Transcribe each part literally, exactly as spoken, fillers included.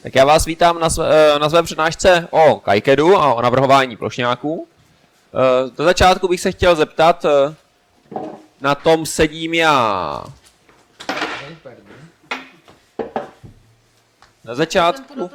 Tak já vás vítám na své, na své přednášce o KiCADu a o navrhování plošňáků. Do začátku bych se chtěl zeptat, na tom sedím já. Na začátku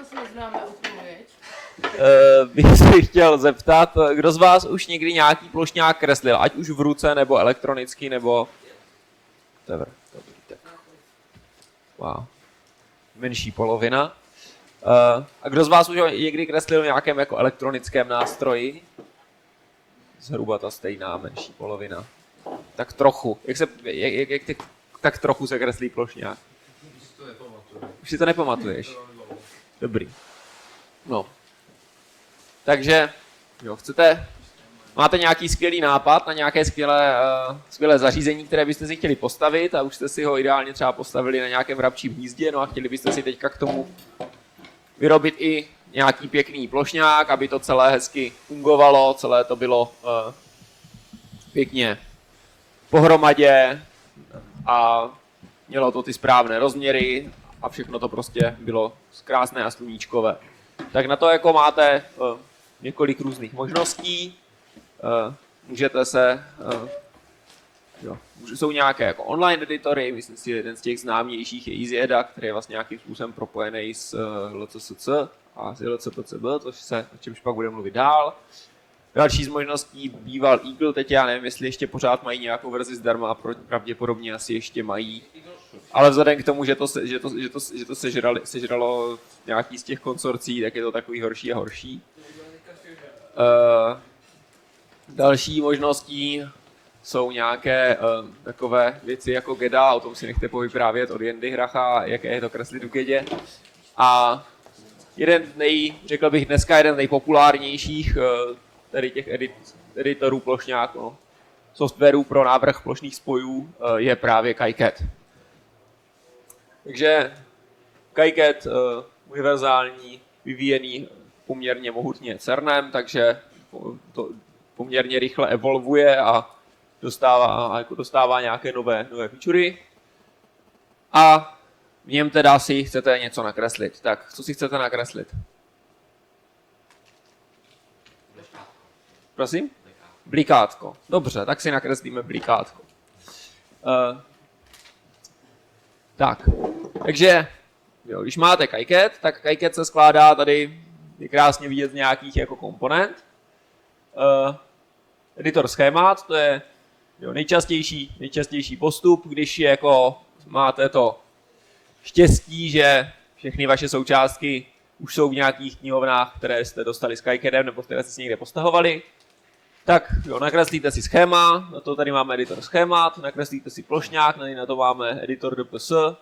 bych se chtěl zeptat, kdo z vás už někdy nějaký plošňák kreslil, ať už v ruce, nebo elektronicky, nebo... Dobrý, tak. Wow. Menší polovina. Uh, a kdo z vás už někdy kreslil v nějakém jako elektronickém nástroji? Zhruba ta stejná menší polovina. Tak trochu. Jak se, jak, jak, jak ty, tak trochu se kreslí plošňák. Už si to nepamatuješ? Dobrý. No. Takže, jo, chcete, máte nějaký skvělý nápad na nějaké skvělé, uh, skvělé zařízení, které byste si chtěli postavit a už jste si ho ideálně třeba postavili na nějakém vrabčím hnízdě, no a chtěli byste si teďka k tomu vyrobit i nějaký pěkný plošňák, aby to celé hezky fungovalo, celé to bylo uh, pěkně pohromadě a mělo to ty správné rozměry a všechno to prostě bylo krásné a sluníčkové. Tak na to jako máte uh, několik různých možností. Uh, můžete se... Uh, jo, jsou nějaké jako online editory, myslím si, jeden z těch známějších je EasyEda, který je vlastně nějakým způsobem propojený s uh, L C S C a s L C P C B, což se, o čemž pak budeme mluvit dál. Další z možností býval Eagle, teď já nevím, jestli ještě pořád mají nějakou verzi zdarma, pravděpodobně asi ještě mají. Ale vzhledem k tomu, že to, že to, že to, že to sežrali, sežralo nějaký z těch konsorcí, tak je to takový horší a horší. Uh, další možností jsou nějaké uh, takové věci jako Geda, o tom si nechte povyprávět od Jendy Hracha, jaké je to kreslit v Gedě. A jeden z nej, řekl bych dneska jeden z nejpopulárnějších uh, tady těch edit, editorů plošňáků, no, softwarů pro návrh plošných spojů uh, je právě KiCAD. Takže KiCAD uh, univerzální, vyvíjený poměrně mohutně CERNem, takže to poměrně rychle evolvuje a dostává, a jako dostává nějaké nové, nové featurey. A v něm teda si chcete něco nakreslit. Tak, co si chcete nakreslit? Prosím? Blikátko. Dobře, tak si nakreslíme blikátko. Uh, tak, takže, jo, když máte KiCAD, tak KiCAD se skládá tady, je krásně vidět z nějakých jako komponent. Uh, editor schémat, to je jo, nejčastější, nejčastější postup, když je jako máte to štěstí, že všechny vaše součástky už jsou v nějakých knihovnách, které jste dostali s KiCADem nebo které jste si někde postahovali. Tak jo, nakreslíte si schéma, na to tady máme editor schémat, nakreslíte si plošňák, na to máme editor D P S. Uh,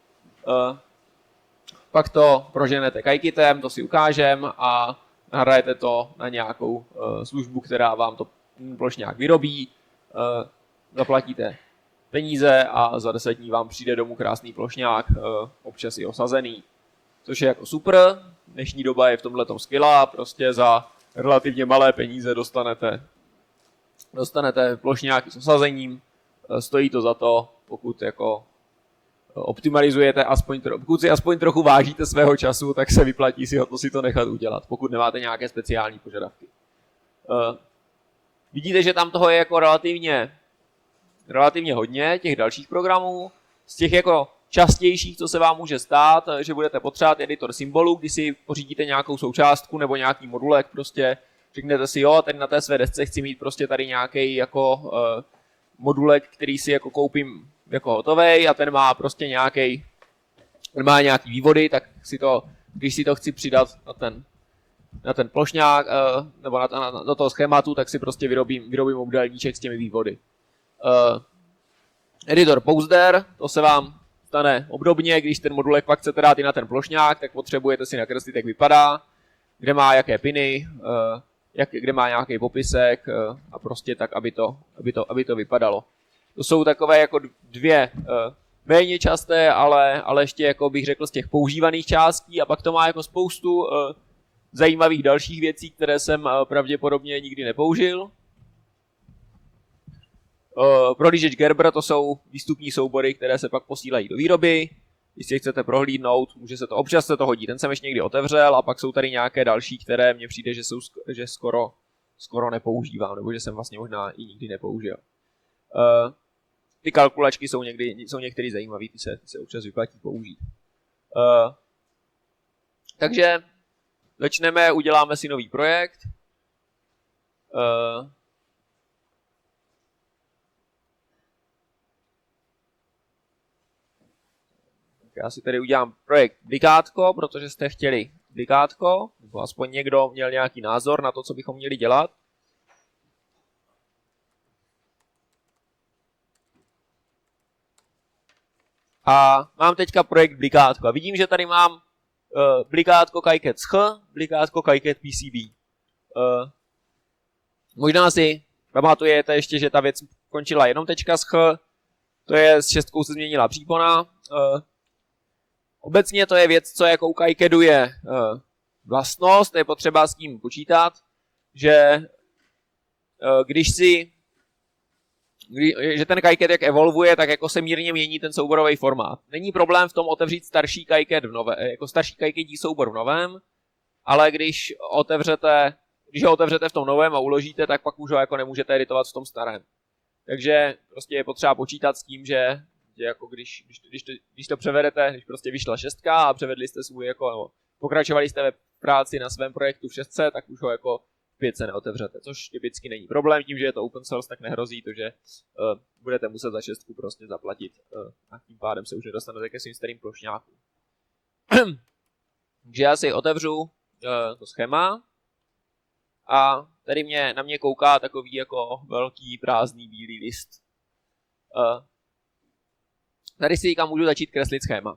pak to proženete KiCADem, to si ukážem a nahrajete to na nějakou uh, službu, která vám to plošňák vyrobí. Uh, zaplatíte peníze a za deset dní vám přijde domů krásný plošňák, uh, občas i osazený. Což je jako super, dnešní doba je v tomhletom skvělá, prostě za relativně malé peníze dostanete, dostanete plošňáky s osazením, uh, stojí to za to, pokud jako optimalizujete, aspoň tro, pokud si aspoň trochu vážíte svého času, tak se vyplatí si to, si to nechat udělat, pokud nemáte nějaké speciální požadavky. Uh, vidíte, že tam toho je jako relativně, relativně hodně, těch dalších programů. Z těch jako častějších, co se vám může stát, že budete potřebovat editor symbolů, když si pořídíte nějakou součástku nebo nějaký modulek, prostě řeknete si, jo, tady na té své desce chci mít prostě tady nějaký jako uh, modulek, který si jako koupím jako hotovej a ten má prostě nějaký, ten má nějaký vývody, tak si to, když si to chci přidat na ten, na ten plošňák uh, nebo na, na, na, do toho schématu, tak si prostě vyrobím, vyrobím obdélníček s těmi vývody. Uh, editor Poster, to se vám stane obdobně, když ten modulek pak chcete dát i na ten plošňák, tak potřebujete si nakreslit, jak vypadá, kde má jaké piny, uh, jak, kde má nějaký popisek uh, a prostě tak, aby to, aby to, aby to vypadalo. To jsou takové jako dvě uh, méně časté, ale, ale ještě jako bych řekl z těch používaných částí a pak to má jako spoustu uh, zajímavých dalších věcí, které jsem uh, pravděpodobně nikdy nepoužil. Uh, prohlížeč Gerber, to jsou výstupní soubory, které se pak posílají do výroby. když si je chcete prohlídnout, může se to, občas se to hodí. Ten jsem ještě někdy otevřel a pak jsou tady nějaké další, které mně přijde, že jsou že skoro, skoro nepoužívám, nebo že jsem vlastně možná i nikdy nepoužil. Uh, ty kalkulačky jsou, někdy, jsou některý zajímavý, ty se, ty se občas vyplatí použít. Uh, takže začneme, uděláme si nový projekt. Uh, Já si tady udělám projekt Blikátko, protože jste chtěli Blikátko, nebo aspoň někdo měl nějaký názor na to, co bychom měli dělat. A mám teďka projekt Blikátko. A vidím, že tady mám uh, Blikátko Kiket S H, Blikátko Kiket P C B. Uh, možná si pamatujete ještě, že ta věc končila jenom tečka S H, to je s šestkou se změnila přípona. Uh, Obecně to je věc, co jako u Kikedu je uh, vlastnost, je potřeba s tím počítat, že uh, když si, kdy, že ten Kiket jak evolvuje, tak jako se mírně mění ten souborový formát. Není problém v tom otevřít starší Kiket v nové, jako starší Kiketí soubor v novém, ale když otevřete, když ho otevřete v tom novém a uložíte, tak pak už ho jako nemůžete editovat v tom starém. Takže prostě je potřeba počítat s tím, že jako když, když, když, to, když to převedete, když prostě vyšla šestka a převedli jste svůj jako, no, pokračovali jste ve práci na svém projektu v šestce, tak už ho jako v pětce neotevřete, což typicky není problém, tím, že je to open source, tak nehrozí to, že uh, budete muset za šestku prostě zaplatit uh, a tím pádem se už nedostanete ke svým starým plošňákům. Takže já si otevřu uh, to schéma a tady mě, na mě kouká takový jako velký prázdný bílý list. Uh, Tady si kam můžu začít kreslit schéma.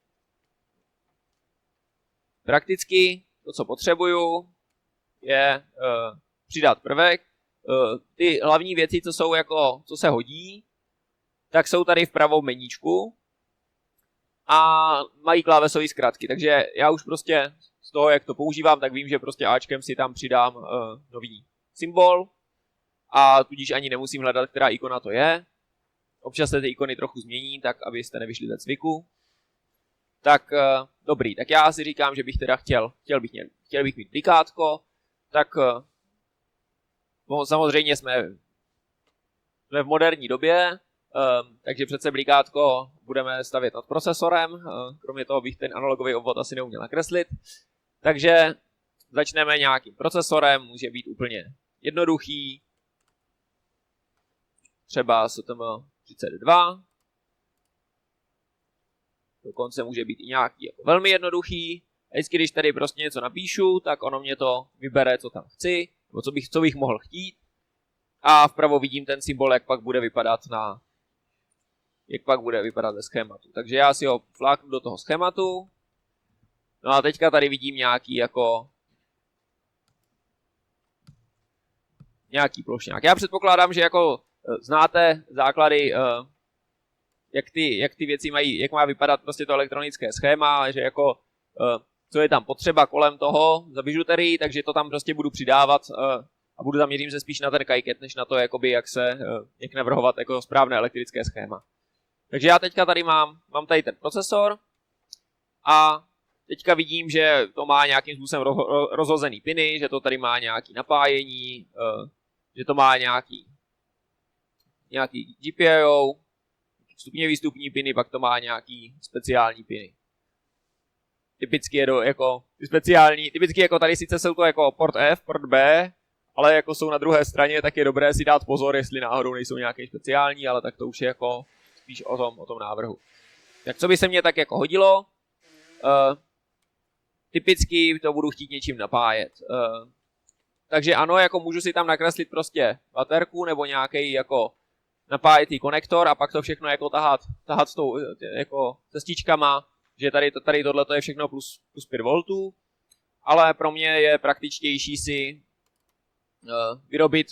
Prakticky to, co potřebuju, je uh, přidat prvek. Uh, ty hlavní věci, co jsou jako, co se hodí, tak jsou tady vpravo v meníčku a mají klávesové zkratky. Takže já už prostě z toho, jak to používám, tak vím, že prostě Ačkem si tam přidám uh, nový symbol a tudíž ani nemusím hledat, která ikona to je. Občas se ty ikony trochu změní, tak abyste nevyšli ze cviku. Tak uh, dobrý, tak já si říkám, že bych teda chtěl, chtěl bych, mě, chtěl bych mít Blikátko, tak uh, no, samozřejmě jsme, jsme v moderní době, um, takže přece Blikátko budeme stavět nad procesorem, uh, kromě toho bych ten analogový obvod asi neuměl nakreslit. Takže začneme nějakým procesorem, může být úplně jednoduchý, třeba S T M třicet dva, dokonce může být i nějaký jako velmi jednoduchý. A vždycky, když tady prostě něco napíšu, tak ono mě to vybere, co tam chci, nebo co bych, co bych mohl chtít. A vpravo vidím ten symbol, jak pak bude vypadat na, jak pak bude vypadat ve schématu. Takže já si ho fláknu do toho schématu. No a teďka tady vidím nějaký jako nějaký plošňák. Já předpokládám, že jako znáte základy, jak ty, jak ty věci mají, jak má vypadat prostě to elektronické schéma, že jako co je tam potřeba kolem toho za bižuterii, takže to tam prostě budu přidávat a budu zaměřím se spíš na ten Kiket, než na to, jakoby, jak se, jak navrhovat jako správné elektrické schéma. Takže já teďka tady mám, mám tady ten procesor a teďka vidím, že to má nějakým způsobem rozhozený piny, že to tady má nějaký napájení, že to má nějaký nějaký G P I O, vstupně výstupní piny, pak to má nějaký speciální piny. Typicky je do, jako speciální, typicky jako tady sice jsou to jako port F, port B, ale jako jsou na druhé straně, tak je dobré si dát pozor, jestli náhodou nejsou nějaké speciální, ale tak to už je jako spíš o tom, o tom návrhu. Tak co by se mně tak jako hodilo? Uh, typicky to budu chtít něčím napájet. Uh, takže ano, jako můžu si tam nakreslit prostě baterku nebo nějaký jako napájetý konektor a pak to všechno jako tahat, tahat s tou jako cestičkama, že tady, tady tohle je všechno plus, plus pět voltů, ale pro mě je praktičtější si uh, vyrobit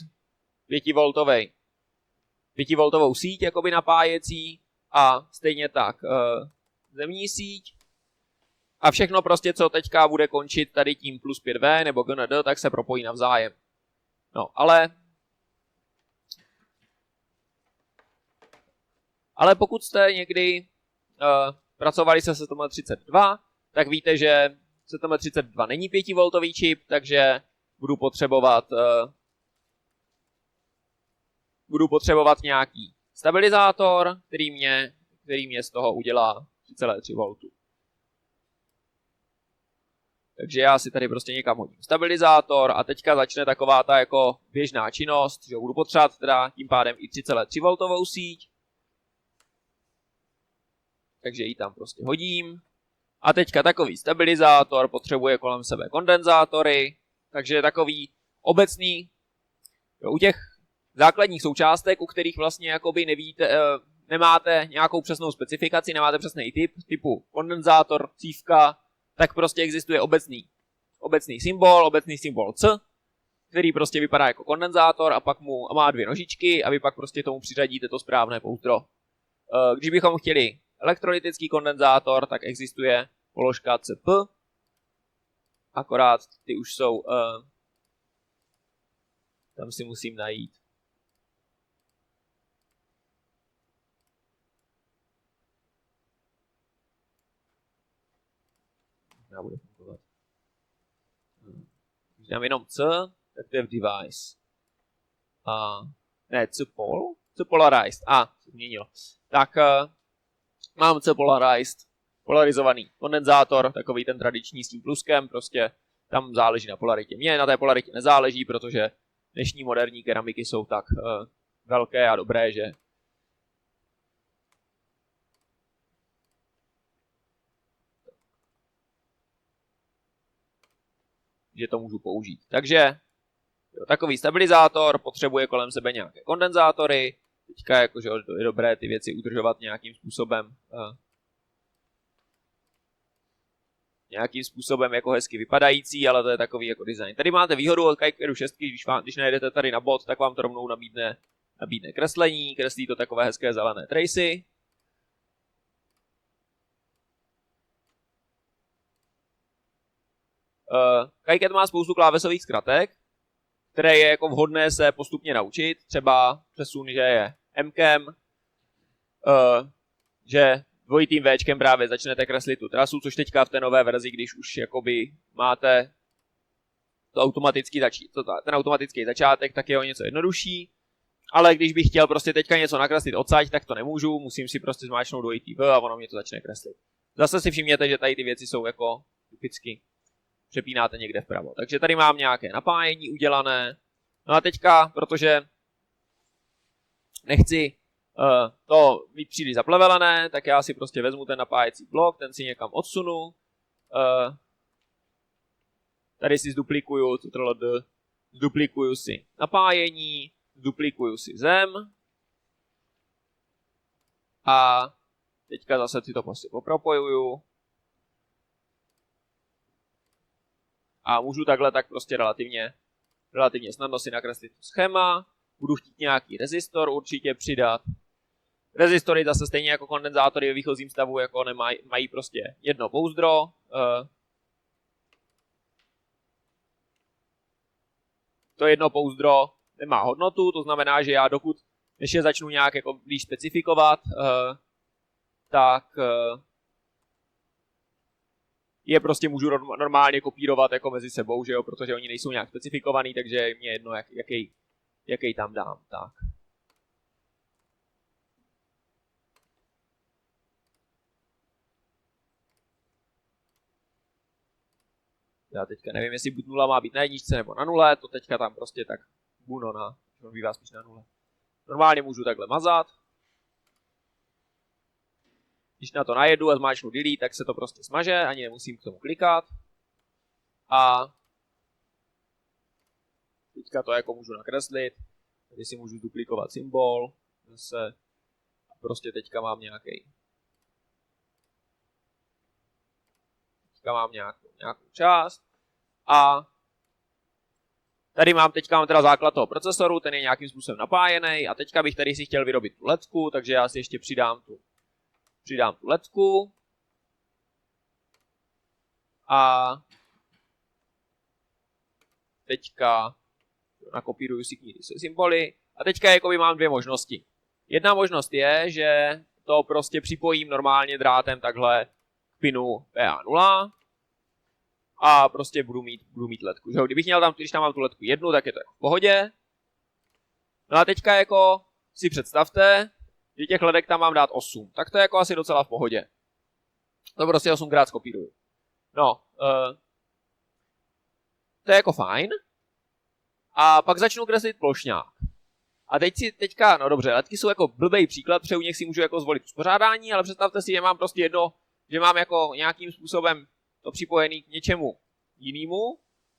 pět voltovou síť jakoby napájecí a stejně tak uh, zemní síť a všechno prostě, co teďka bude končit tady tím plus pět V nebo G N D, tak se propojí navzájem. No, ale Ale pokud jste někdy uh, pracovali se S T M třicet dva, tak víte, že S T M třicet dva není pětivoltový čip, takže budu potřebovat, uh, budu potřebovat nějaký stabilizátor, který mě, který mě z toho udělá tři celé tři voltu. Takže já si tady prostě někam hodím stabilizátor a teďka začne taková ta jako běžná činnost, že budu potřebovat teda tím pádem i tři celé tři voltovou síť. Takže ji tam prostě hodím. A teďka takový stabilizátor potřebuje kolem sebe kondenzátory, takže takový obecný, jo, u těch základních součástek, u kterých vlastně jakoby nevíte, e, nemáte nějakou přesnou specifikaci, nemáte přesný typ, typu kondenzátor, cívka, tak prostě existuje obecný, obecný symbol, obecný symbol C, který prostě vypadá jako kondenzátor a pak mu a má dvě nožičky a vy pak prostě tomu přiřadíte to správné pouzdro. Když bychom chtěli elektrolytický kondenzátor, tak existuje položka C P, akorát ty už jsou, uh, tam si musím najít. Já budu fungovat. Když dám jenom C, tak to je v device. A, ne, C-pol? C-polarized. A, ah, se změnilo. Tak uh, mám C-polarized, polarizovaný kondenzátor, takový ten tradiční s tím pluskem, prostě tam záleží na polaritě. Mně na té polaritě nezáleží, protože dnešní moderní keramiky jsou tak uh, velké a dobré, že že to můžu použít. Takže jo, takový stabilizátor potřebuje kolem sebe nějaké kondenzátory. Teďka jakože je dobré ty věci udržovat nějakým způsobem uh, nějakým způsobem jako hezky vypadající, ale to je takový jako design. Tady máte výhodu od Kaikeru šest, když, vám, když najedete tady na bod, tak vám to rovnou nabídne, nabídne kreslení, kreslí to takové hezké zelené tracy. Uh, Kaiket má spoustu klávesových zkratek, které je jako vhodné se postupně naučit, třeba přesun, že je M-kem, uh, že dvojitým Včkem právě začnete kreslit tu trasu, což teďka v té nové verzi, když už jakoby máte to automatický začí, to, ten automatický začátek, tak je o něco jednodušší. Ale když bych chtěl prostě teďka něco nakreslit odsaď, tak to nemůžu, musím si prostě zmáčknout dvojitý V a ono mě to začne kreslit. Zase si všimněte, že tady ty věci jsou jako typicky přepínáte někde vpravo. Takže tady mám nějaké napájení udělané. No a teďka, protože nechci uh, to mít příliš zaplevelené, tak já si prostě vezmu ten napájecí blok, ten si někam odsunu. Uh, tady si zduplikuju, zduplikuju si napájení, zduplikuju si zem. A teďka zase si to prostě popropojuju. A můžu takhle tak prostě relativně, relativně snadno si nakreslit schéma. Budu chtít nějaký rezistor určitě přidat. Rezistory zase stejně jako kondenzátory ve výchozím stavu jako nemají, mají prostě jedno pouzdro. To jedno pouzdro nemá hodnotu, to znamená, že já dokud, než je začnu nějak jako blíž specifikovat, tak je prostě můžu normálně kopírovat jako mezi sebou, že jo, protože oni nejsou nějak specifikovaný, takže je mě jedno, jak, jaký, jaký tam dám. Tak. Já teďka nevím, jestli buď nula má být na jedničce nebo na nule, to teďka tam prostě tak buno na, on bývá spíš na nule. Normálně můžu takhle mazat. Když na to najedu a zmáčknu delete, tak se to prostě smaže, ani nemusím k tomu klikat. A teďka to jako můžu nakreslit. Tady si můžu duplikovat symbol. Zase. A prostě teďka mám nějaký. Teďka mám nějakou, nějakou část. A tady mám teďka mám teda základ toho procesoru, ten je nějakým způsobem napájený. A teďka bych tady si chtěl vyrobit tu ledku, takže já si ještě přidám tu Přidám tu ledku a teďka nakopíruju si kníry se symboly a teďka jakoby mám dvě možnosti. Jedna možnost je, že to prostě připojím normálně drátem takhle k pinu P A nula a prostě budu mít, budu mít ledku. Že? Kdybych měl tam, když tam mám tu ledku jednu, tak je to jako v pohodě. No a teďka jako si představte, že těch ledek tam mám dát osm. Tak to je jako asi docela v pohodě. To prostě osmkrát skopíruju. No, uh, to je jako fajn. A pak začnu kreslit plošňák. A teď si teďka, no dobře, ledky jsou jako blbej příklad, protože u nich si můžu jako zvolit uspořádání, ale představte si, že mám prostě jedno, že mám jako nějakým způsobem to připojený k něčemu jinému. Uh,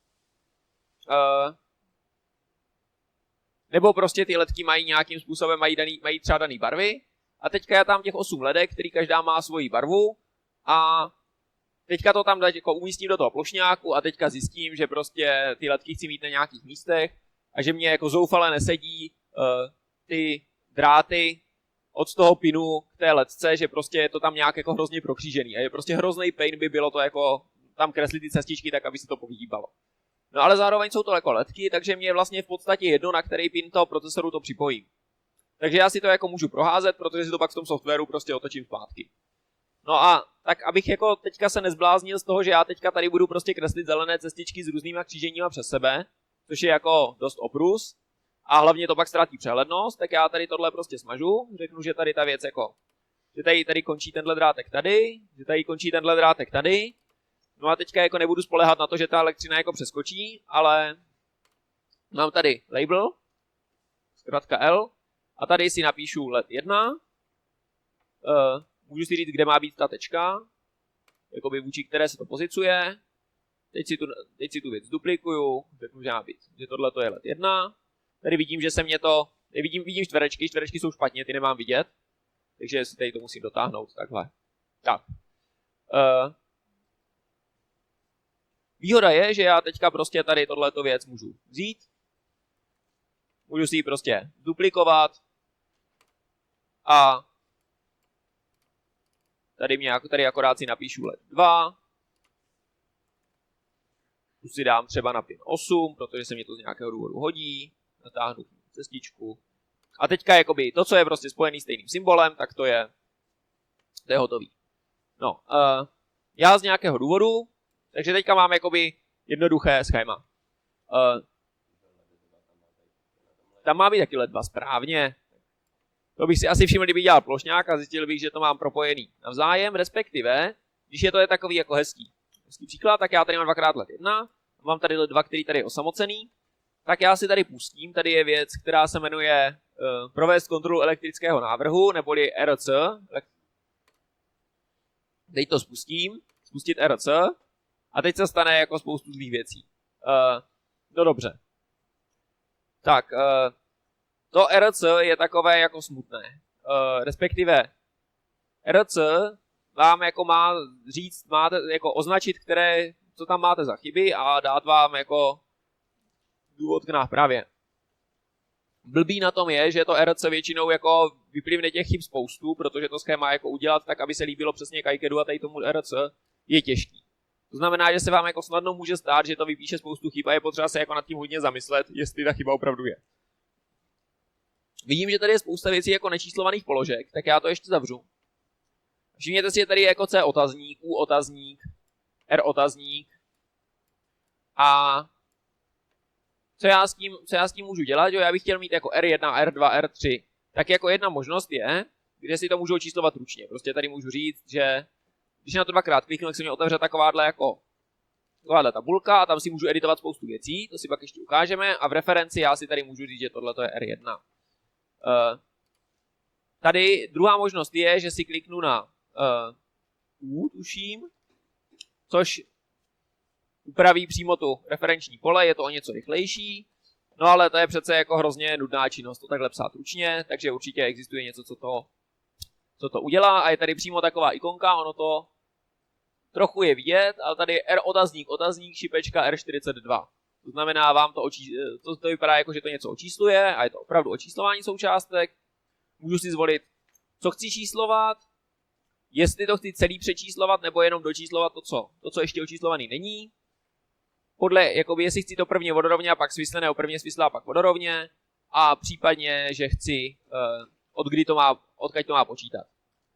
nebo prostě ty ledky mají nějakým způsobem, mají, daný, mají třeba daný barvy. A teďka já tam těch osm ledek, který každá má svoji barvu. A teďka to tam dať, jako umístím do toho plošňáku a teďka zjistím, že prostě ty ledky chci mít na nějakých místech a že mě jako zoufale nesedí uh, ty dráty od toho pinu k té ledce, že prostě je to tam nějak jako hrozně prokřížený. A je prostě hrozný pain by bylo to jako tam kreslit ty cestičky tak, aby se to povyhýbalo. No ale zároveň jsou to jako ledky, takže mě je vlastně v podstatě jedno, na který pin toho procesoru to připojím. Takže já si to jako můžu proházet, protože si to pak v tom softwaru prostě otočím zpátky. No a tak abych jako teďka se nezbláznil z toho, že já teďka tady budu prostě kreslit zelené cestičky s různýma kříženíma přes sebe, což je jako dost oprus a hlavně to pak ztratí přehlednost, tak já tady tohle prostě smažu, řeknu, že tady ta věc jako, že tady, tady končí tenhle drátek tady, že tady končí tenhle drátek tady, no a teďka jako nebudu spoléhat na to, že ta elektřina jako přeskočí, ale mám tady label, zkrátka L, a tady si napíšu L E D jedna, uh, můžu si říct, kde má být ta tečka, jakoby vůči které se to pozicuje. Teď si tu, teď si tu věc duplikuju, řeknu, že má být, že tohle to je L E D jedna. Tady vidím, že se mě to, vidím, vidím čtverečky, čtverečky jsou špatně, ty nemám vidět, takže si tady to musím dotáhnout takhle. Tak. Uh, výhoda je, že já teďka prostě tady tohleto věc můžu vzít, můžu si ji prostě duplikovat a tady, mě, tady akorát si napíšu L E D dva. Tu si dám třeba na pin osm, protože se mi to z nějakého důvodu hodí. Natáhnu cestičku. A teďka jakoby to, co je prostě spojený s stejným symbolem, tak to je, to je hotový. No, uh, já z nějakého důvodu, takže teďka mám jakoby jednoduché schéma. Uh, tam má být taky L E D dva správně. To bych si asi všiml, kdybych dělal plošňák a zjistil bych, že to mám propojený navzájem, respektive, když je to je takový jako hezký. Hezký příklad, tak já tady mám dvakrát L E D jedna, mám tady L E D dva, který tady je osamocený, tak já si tady pustím, tady je věc, která se jmenuje uh, provést kontrolu elektrického návrhu, neboli R C. Teď to spustím, spustit R C a teď se stane jako spoustu zlých věcí. Uh, no dobře. Tak, uh, to R C je takové jako smutné. Uh, respektive R C vám jako má říct, máte jako označit, které, co tam máte za chyby a dát vám jako důvod k nápravě. Blbý na tom je, že to R C většinou jako vyplivne těch chyb spoustu, protože to schéma jako udělat tak, aby se líbilo přesně Kajkedu a tady tomu R C je těžký. To znamená, že se vám jako snadno může stát, že to vypíše spoustu chyb a je potřeba se jako nad tím hodně zamyslet, jestli ta chyba opravdu je. Vidím, že tady je spousta věcí jako nečíslovaných položek, tak já to ještě zavřu. Všimněte si, že tady je jako C otazník, U otazník, R otazník. A co já s tím, co já s tím můžu dělat? Jo, já bych chtěl mít jako R jedna, R dva, R tři. Tak jako jedna možnost je, kde si to můžu očíslovat ručně. Prostě tady můžu říct, že když na to dvakrát kliknu, tak se mě otevře takováhle jako takováhle tabulka a tam si můžu editovat spoustu věcí, to si pak ještě ukážeme a v referenci já si tady můžu říct, že tohle je R jedna. Uh, tady druhá možnost je, že si kliknu na uh, U, tuším, což upraví přímo tu referenční pole, je to o něco rychlejší, no ale to je přece jako hrozně nudná činnost to takhle psát ručně, takže určitě existuje něco, co to, co to udělá a je tady přímo taková ikonka, ono to trochu je vidět, ale tady je R otazník, otazník, šipečka R čtyřicet dva. To znamená, vám to, očí, to, to vypadá jako, že to něco očísluje a je to opravdu očíslování součástek. Můžu si zvolit, co chci číslovat, jestli to chci celý přečíslovat, nebo jenom dočíslovat to, co, to, co ještě očíslovaný není. Podle, jakoby, jestli chci to prvně vodorovně a pak svisle, nebo prvně svisle a pak vodorovně. A případně, že chci, uh, od kdy to má, odkud to má počítat.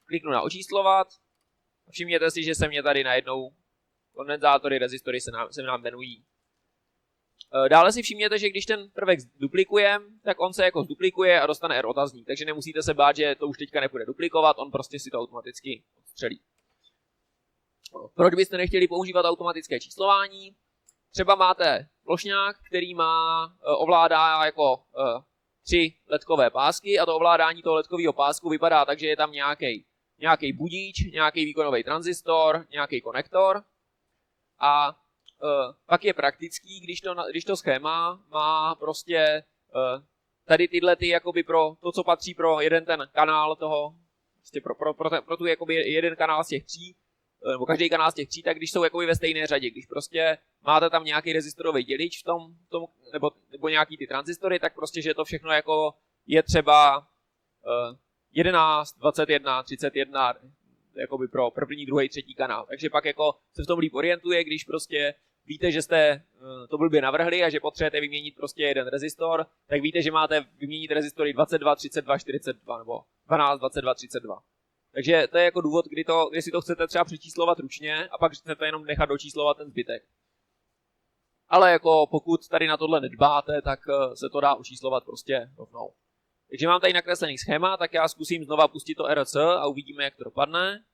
kliknu na očíslovat. Všimněte si, že se mě tady najednou kondenzátory, rezistory se nám, se nám jmenují. Dále si všimněte, že když ten prvek duplikujeme, tak on se jako zduplikuje a dostane R otazník, takže nemusíte se bát, že to už teďka nepůjde duplikovat, on prostě si to automaticky odstřelí. Proč byste nechtěli používat automatické číslování? Třeba máte plošňák, který má, ovládá jako tři ledkové pásky a to ovládání toho ledkového pásku vypadá tak, že je tam nějaký nějaký budíč, nějaký výkonový tranzistor, nějaký konektor a uh, pak je praktický, když to, když to schéma má prostě uh, tady tyhle ty jakoby pro to, co patří pro jeden ten kanál toho, prostě pro, pro, pro, pro tu jakoby jeden kanál z těch tří, nebo každý kanál z těch tří, tak když jsou jakoby ve stejné řadě, když prostě máte tam nějaký rezistorový dělič v tom, v tom nebo, nebo nějaký ty tranzistory, tak prostě, že to všechno jako je třeba uh, jedenáct, dvacet jedna, třicet jedna, jakoby pro první, druhý, třetí kanál. Takže pak jako se v tom líp orientuje, když prostě víte, že jste to blbě navrhli a že potřebujete vyměnit prostě jeden rezistor, tak víte, že máte vyměnit rezistory dvacet dva, třicet dva, čtyřicet dva nebo dvanáct, dvacet dva, třicet dva. Takže to je jako důvod, kdy, to, kdy si to chcete třeba přečíslovat ručně a pak chcete jenom nechat dočíslovat ten zbytek. Ale jako pokud tady na tohle nedbáte, tak se to dá očíslovat prostě rovnou. Takže mám tady nakreslený schéma, tak já zkusím znova pustit to R C a uvidíme, jak to dopadne.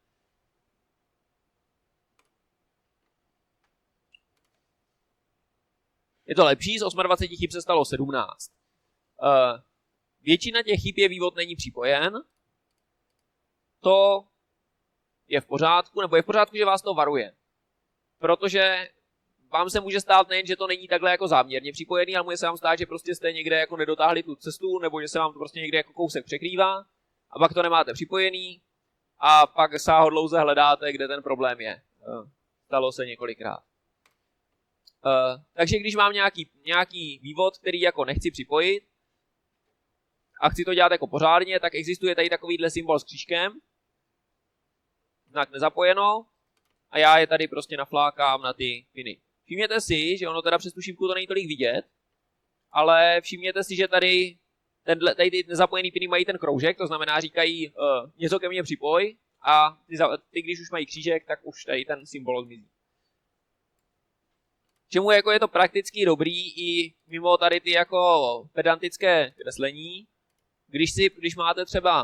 Je to lepší, z dvaceti osmi chyb se stalo sedmnáct. Uh, většina těch chyb je vývod není připojen. To je v pořádku, nebo je v pořádku, že vás to varuje. Protože vám se může stát nejen, že to není takhle jako záměrně připojený, ale může se vám stát, že prostě jste někde jako nedotáhli tu cestu, nebo že se vám to prostě někde jako kousek překrývá a pak to nemáte připojený a pak sáhodlouze hledáte, kde ten problém je. Stalo se několikrát. Takže když mám nějaký, nějaký vývod, který jako nechci připojit a chci to dělat jako pořádně, tak existuje tady takovýhle symbol s křížkem, znak nezapojeno a já je tady prostě naflákám na ty piny. Všimněte si, že ono teda přes tu šípku to není tolik vidět, ale všimněte si, že tady, tenhle, tady ty nezapojený piny mají ten kroužek, to znamená říkají uh, něco ke mně připoj a ty, ty, když už mají křížek, tak už tady ten symbol zmizí. Čemu jako je to prakticky dobrý i mimo tady ty jako pedantické kreslení, když, si, když máte třeba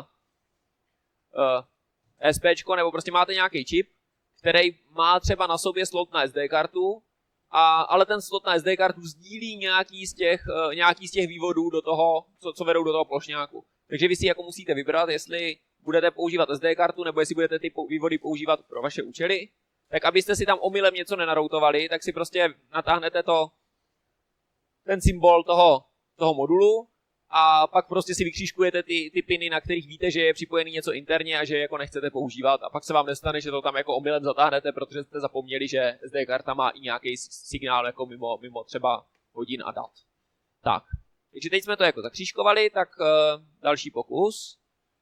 uh, SPčko nebo prostě máte nějaký čip, který má třeba na sobě slot na S D kartu, a, ale ten slot na S D kartu sdílí nějaký z těch, uh, nějaký z těch vývodů do toho, co, co vedou do toho plošňáku. Takže vy si jako musíte vybrat, jestli budete používat S D kartu, nebo jestli budete ty vývody používat pro vaše účely. Tak abyste si tam omylem něco nenaroutovali, tak si prostě natáhnete to, ten symbol toho, toho modulu a pak prostě si vykřížkujete ty, ty piny, na kterých víte, že je připojený něco interně a že jako nechcete používat a pak se vám nestane, že to tam jako omylem zatáhnete, protože jste zapomněli, že S D karta má i nějaký signál jako mimo, mimo třeba hodin a dat. Tak, takže teď jsme to jako zakřížkovali, tak uh, další pokus.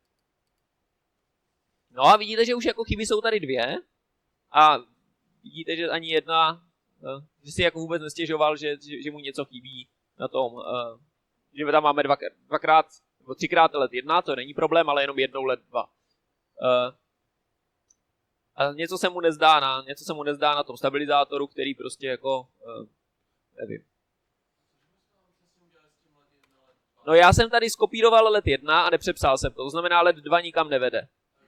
No a vidíte, že už jako chyby jsou tady dvě. A vidíte, že ani jedna, že si jako vůbec nestěžoval, že, že, že mu něco chybí na tom, že tam máme dva, dvakrát, nebo třikrát let jedna, to není problém, ale jenom jednou let dva. A něco se mu nezdá na, něco se mu nezdá na tom stabilizátoru, který prostě jako, nevím. No já jsem tady skopíroval let jedna a nepřepsal jsem to, to znamená let dva nikam nevede.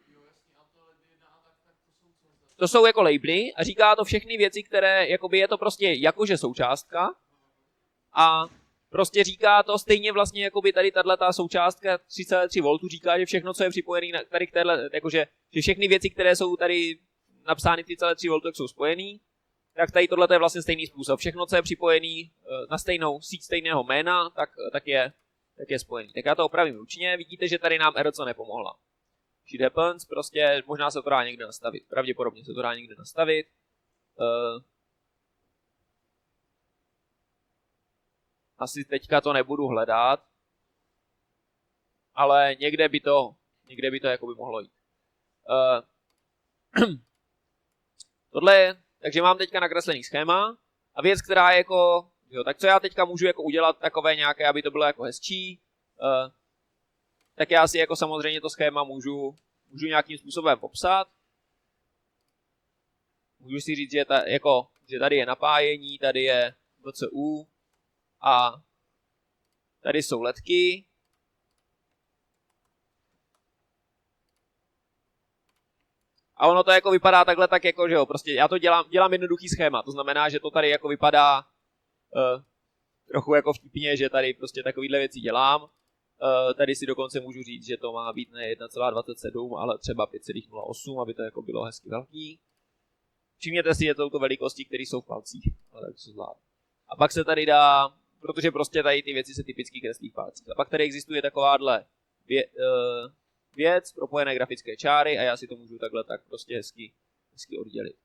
To jsou jako labely a říká to všechny věci, které, jakoby je to prostě jakože součástka a prostě říká to stejně vlastně, jakoby tady tato součástka tři celá tři voltů říká, že všechno, co je připojené tady k téhle, jakože, že všechny věci, které jsou tady napsány tři celá tři voltů, jsou spojený, tak tady tohle je vlastně stejný způsob. Všechno, co je připojený na stejnou síť stejného jména, tak, tak, je, tak je spojený. Tak já to opravím ručně, vidíte, že tady nám R C nepomohla. Shit happens, prostě možná se to dá někde nastavit. Pravděpodobně se to dá někde nastavit. Uh, asi teďka to nebudu hledat. Ale někde by to, někde by to jako by mohlo jít. Uh, tohle je, takže mám teďka nakreslený schéma. A věc, která je jako, jo, tak co já teďka můžu jako udělat takové nějaké, aby to bylo jako hezčí. Uh, tak já si jako samozřejmě to schéma můžu můžu nějakým způsobem popsat. Můžu si říct, že, ta, jako, že tady je napájení, tady je V C U a tady jsou ledky. A ono to jako vypadá takhle tak jako, že jo, prostě já to dělám, dělám jednoduchý schéma, to znamená, že to tady jako vypadá uh, trochu jako vtipně, že tady prostě takovýhle věci dělám. Uh, tady si dokonce můžu říct, že to má být ne jedna celá dvacet sedm, ale třeba pět celá nula osm, aby to jako bylo hezky velký. Všimněte si, že to jsou velikosti, které jsou v palcích, ale tak se zvládne. A pak se tady dá, protože prostě tady ty věci se typicky kreslí v palcích. A pak tady existuje takováhle vě, uh, věc, propojené grafické čáry a já si to můžu takhle tak prostě hezky, hezky oddělit.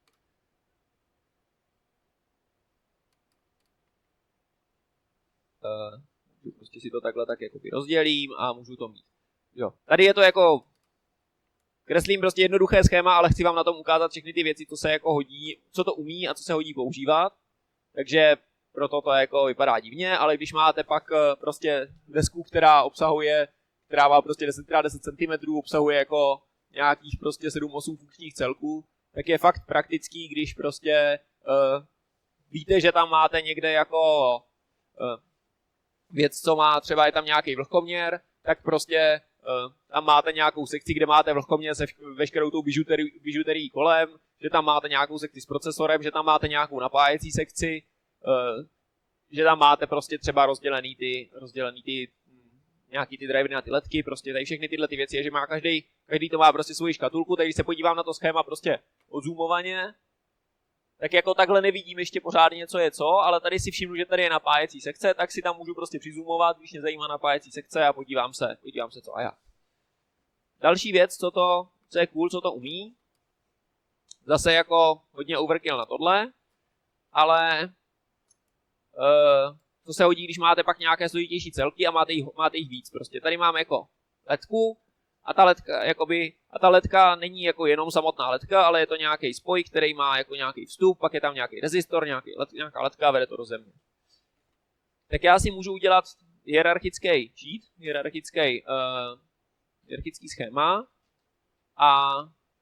Uh, prostě si to takhle tak jakoby rozdělím a můžu to mít. Jo. Tady je to jako, kreslím prostě jednoduché schéma, ale chci vám na tom ukázat všechny ty věci, co se jako hodí, co to umí a co se hodí používat. Takže proto to jako vypadá divně, ale když máte pak prostě desku, která obsahuje, která má prostě deset krát deset centimetrů, obsahuje jako nějakých prostě sedm osm funkčních celků, tak je fakt praktický, když prostě uh, víte, že tam máte někde jako uh, věc, co má, třeba je tam nějaký vlhkoměr, tak prostě uh, tam máte nějakou sekci, kde máte vlhkoměr se veškerou tou bižuterií, bižuterií kolem, že tam máte nějakou sekci s procesorem, že tam máte nějakou napájecí sekci, uh, že tam máte prostě třeba rozdělený ty, rozdělený ty nějaký ty drivery na ty ledky, prostě tady všechny tyhle ty věci je, že má každý, každý to má prostě svoji škatulku, takže když se podívám na to schéma prostě odzoomovaně, tak jako takhle nevidím ještě pořádně, co je co, ale tady si všimnu, že tady je napájecí sekce, tak si tam můžu prostě přizoomovat, když mě zajímá napájecí sekce a podívám se, podívám se co a jak. Další věc, co to, co je cool, co to umí, zase jako hodně overkill na tohle, ale uh, to se hodí, když máte pak nějaké složitější celky a máte jich, máte jich víc. Prostě tady mám jako ledku a ta ledka, jakoby, a ta ledka není jako jenom samotná ledka, ale je to nějaký spoj, který má jako nějaký vstup, pak je tam nějaký rezistor, nějaký led, nějaká ledka a vede to do země. Tak já si můžu udělat hierarchický sheet, hierarchický, uh, hierarchický schéma a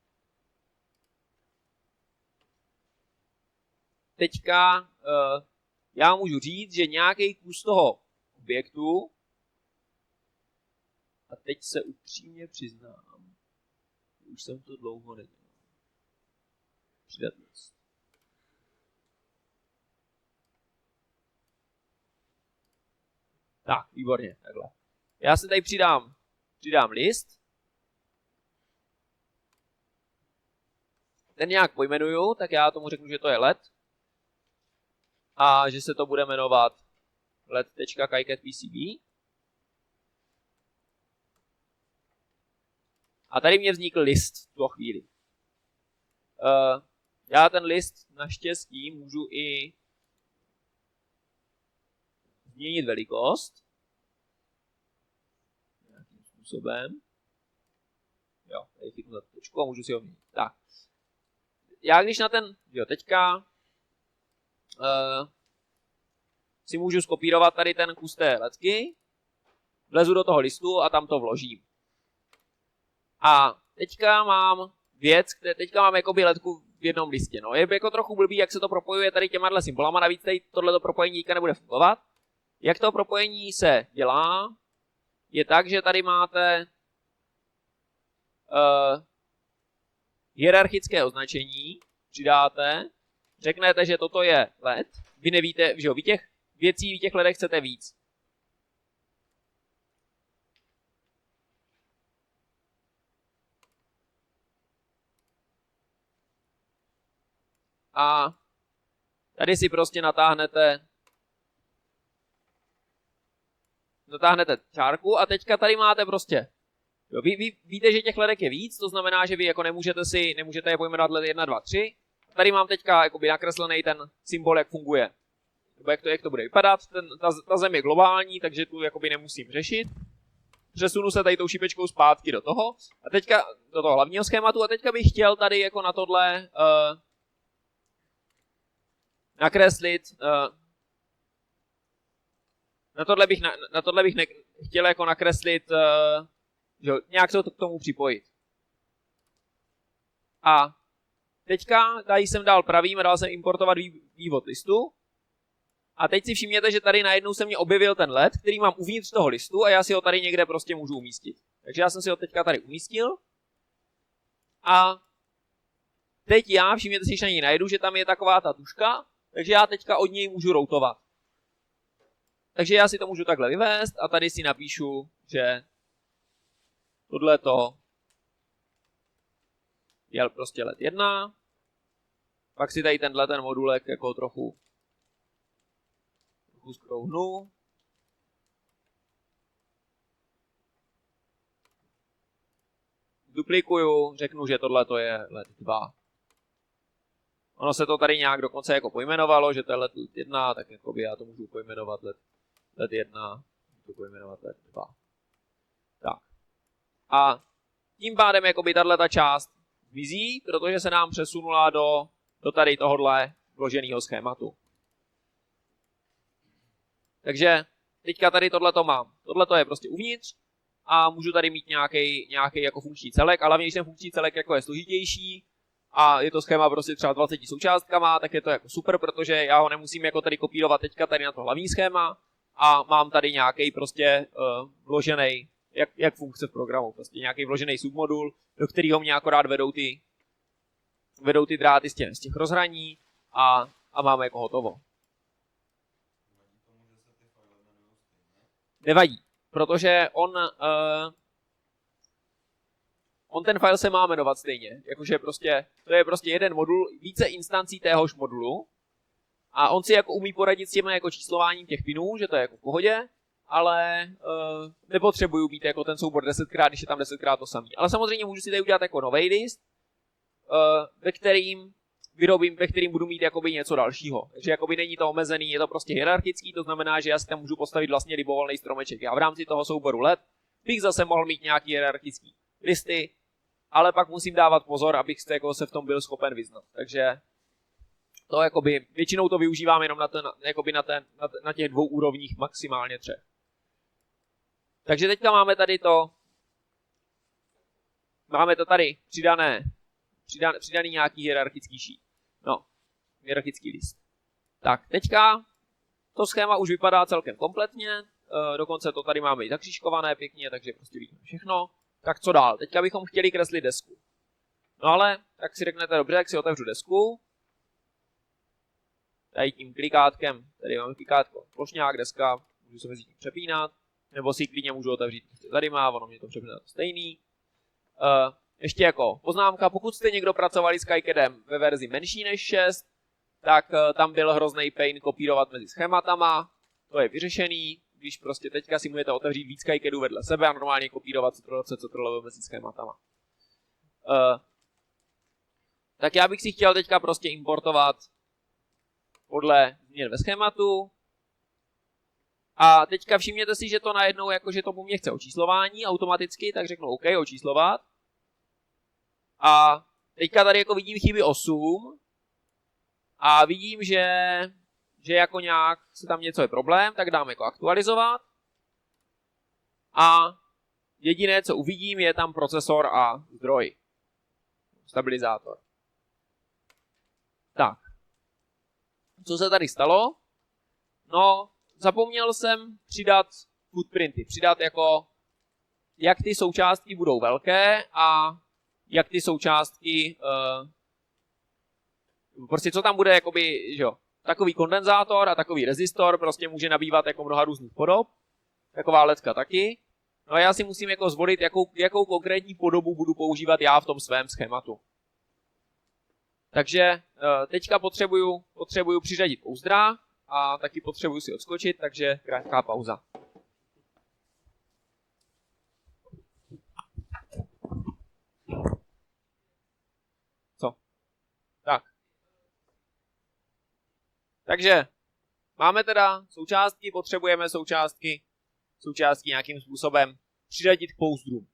teďka uh, já můžu říct, že nějaký kus toho objektu, a teď se upřímně přiznám, už jsem to dlouho nedělal. Přidat list. Tak, výborně, takhle. Já se tady přidám, přidám list. Ten nějak pojmenuju, tak já tomu řeknu, že to je led. A že se to bude jmenovat led.kicatpcb. A tady mě vznikl list v tu chvíli. Uh, já ten list naštěstí můžu i změnit velikost. Nějakým způsobem. Jo, tady chytnu za tečku a můžu si ho měnit. Tak. Já když na ten, jo, teďka Uh, si můžu skopírovat tady ten kus té ledky, vlezu do toho listu a tam to vložím. A teďka mám věc, kde teďka mám jakoby ledku v jednom listě. No, je jako trochu blbý, jak se to propojuje tady těma symbolama, navíc tady tohleto propojení díka nebude fungovat. Jak to propojení se dělá, je tak, že tady máte uh, hierarchické označení, přidáte, řeknete, že toto je led, vy nevíte, že jo, vy těch věcí, vy těch ledech chcete víc. A tady si prostě natáhnete natáhnete čárku a teďka tady máte prostě, jo, vy, vy víte, že těch ledek je víc, to znamená, že vy jako nemůžete si, nemůžete je pojmenovat led jedna, dva, tři. Tady mám teďka jakoby nakreslený ten symbol, jak funguje. Nebo jak to, jak to bude vypadat. Ten, ta, ta zem je globální, takže tu jakoby nemusím řešit. Přesunu se tady tou šipečkou zpátky do toho. A teďka do toho hlavního schématu. A teďka bych chtěl tady jako na tohle uh, nakreslit. Uh, na tohle bych, na, na tohle bych ne, chtěl jako nakreslit, uh, že, nějak se to k tomu připojit. A teďka tady jsem dal pravým a dal jsem importovat vývod listu. A teď si všimněte, že tady najednou se mě objevil ten led, který mám uvnitř toho listu a já si ho tady někde prostě můžu umístit. Takže já jsem si ho teďka tady umístil. A teď já, všimněte si, že na něj najdu, že tam je taková ta tuška, takže já teďka od něj můžu routovat. Takže já si to můžu takhle vyvést a tady si napíšu, že tohleto je prostě led jedna. Pak si tady tenhle ten modulek jako trochu, trochu skrouhnu. Duplikuju, řeknu, že tohleto je led dva. Ono se to tady nějak dokonce jako pojmenovalo, že to je led jedna, tak jakoby já to můžu pojmenovat led, led jedna, můžu pojmenovat led dva. Tak. A tím pádem jakoby tato část mizí, protože se nám přesunula do, do tady tohohle vloženého schématu. Takže teďka tady tohleto mám. Tohleto je prostě uvnitř a můžu tady mít nějaký nějaký jako funkční celek, ale hlavně, když ten funkční celek jako je složitější a je to schéma prostě třeba dvaceti součástkama, tak je to jako super, protože já ho nemusím jako tady kopírovat teďka tady na to hlavní schéma a mám tady nějaký prostě uh, vložený, jak, jak funkce v programu, prostě nějaký vložený submodul, do kterého mě akorát vedou ty, vedou ty dráty z těch, z těch rozhraní a, a máme jako hotovo. Nevadí, protože on, uh, on ten file se má jmenovat stejně, jakože prostě, to je prostě jeden modul, více instancí téhož modulu a on si jako umí poradit s těmi jako číslováním těch pinů, že to je jako v pohodě, ale uh, nepotřebuju mít jako ten soubor desetkrát, když je tam desetkrát to samý. Ale samozřejmě můžu si tady udělat jako nový list, uh, ve kterým vyrobím, ve kterým budu mít jakoby něco dalšího. Takže jakoby není to omezený, je to prostě hierarchický, to znamená, že já si tam můžu postavit vlastně libovolný stromeček. Já v rámci toho souboru let bych zase mohl mít nějaký hierarchický listy, ale pak musím dávat pozor, abych se, jako se v tom byl schopen vyznat. Takže to jakoby, většinou to využívám jenom na, ten, jakoby na, ten, na, na těch dvou úrovních, maximálně třech. Takže teďka máme tady to, máme to tady přidané, přidaný, přidaný nějaký hierarchický šít. No, hierarchický list. Tak, teďka to schéma už vypadá celkem kompletně, e, dokonce to tady máme i zakřížkované pěkně, takže prostě vidíme všechno. Tak co dál? Teďka bychom chtěli kreslit desku. No ale, tak si řeknete, dobře, tak si otevřu desku. Tady tím klikátkem, tady máme klikátko plošňák, deska, můžu se mezi tím přepínat, nebo si klidně můžu otevřít, tady má, ono mě to přepíná stejný. Uh, ještě jako poznámka, pokud jste někdo pracovali s KiCadem ve verzi menší než šest, tak uh, tam byl hrozný pain kopírovat mezi schématama, to je vyřešený, když prostě teďka si můžete otevřít víc KiCadů vedle sebe a normálně kopírovat Ctrl-C, Ctrl-V mezi schématama. Uh, tak já bych si chtěl teďka prostě importovat podle změn ve schématu. A teďka všimněte si, že to najednou jakože to po mně chce očíslování automaticky, tak řeknu OK, očíslovat. A teďka tady jako vidím chyby osm. A vidím, že, že jako nějak se tam něco je problém, tak dám jako aktualizovat. A jediné, co uvidím, je tam procesor a zdroj. Stabilizátor. Tak. Co se tady stalo? No, zapomněl jsem přidat footprinty. Přidat jako, jak ty součástky budou velké a jak ty součástky, uh, prostě co tam bude, jakoby, že jo, takový kondenzátor a takový rezistor prostě může nabývat jako mnoha různých podob. Taková ledka taky. No a já si musím jako zvolit, jakou, jakou konkrétní podobu budu používat já v tom svém schématu. Takže teďka potřebuju, potřebuju přiřadit pouzdra a taky potřebuju si odskočit, takže krátká pauza. Co? Tak. Takže máme teda součástky, potřebujeme součástky, součástky nějakým způsobem přiřadit k pouzdrům.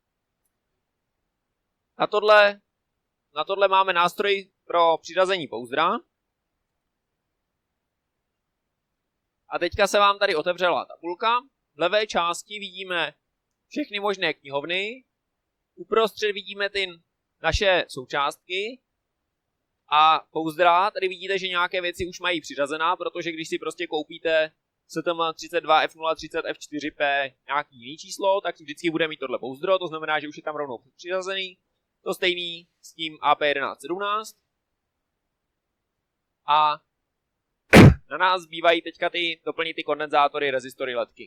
Na tohle, na tohle máme nástroj pro přiřazení pouzdra. A teďka se vám tady otevřela tabulka. V levé části vidíme všechny možné knihovny. Uprostřed vidíme ty naše součástky. A pouzdra, tady vidíte, že nějaké věci už mají přiřazená, protože když si prostě koupíte S T M třicet dva F nula třicet F čtyři P nějaký jiný číslo, tak vždycky bude mít tohle pouzdro, to znamená, že už je tam rovnou přiřazený. To stejný s tím A P jedenáct sedmnáct. A na nás zbývají teďka ty, doplnit ty kondenzátory, rezistory, ledky.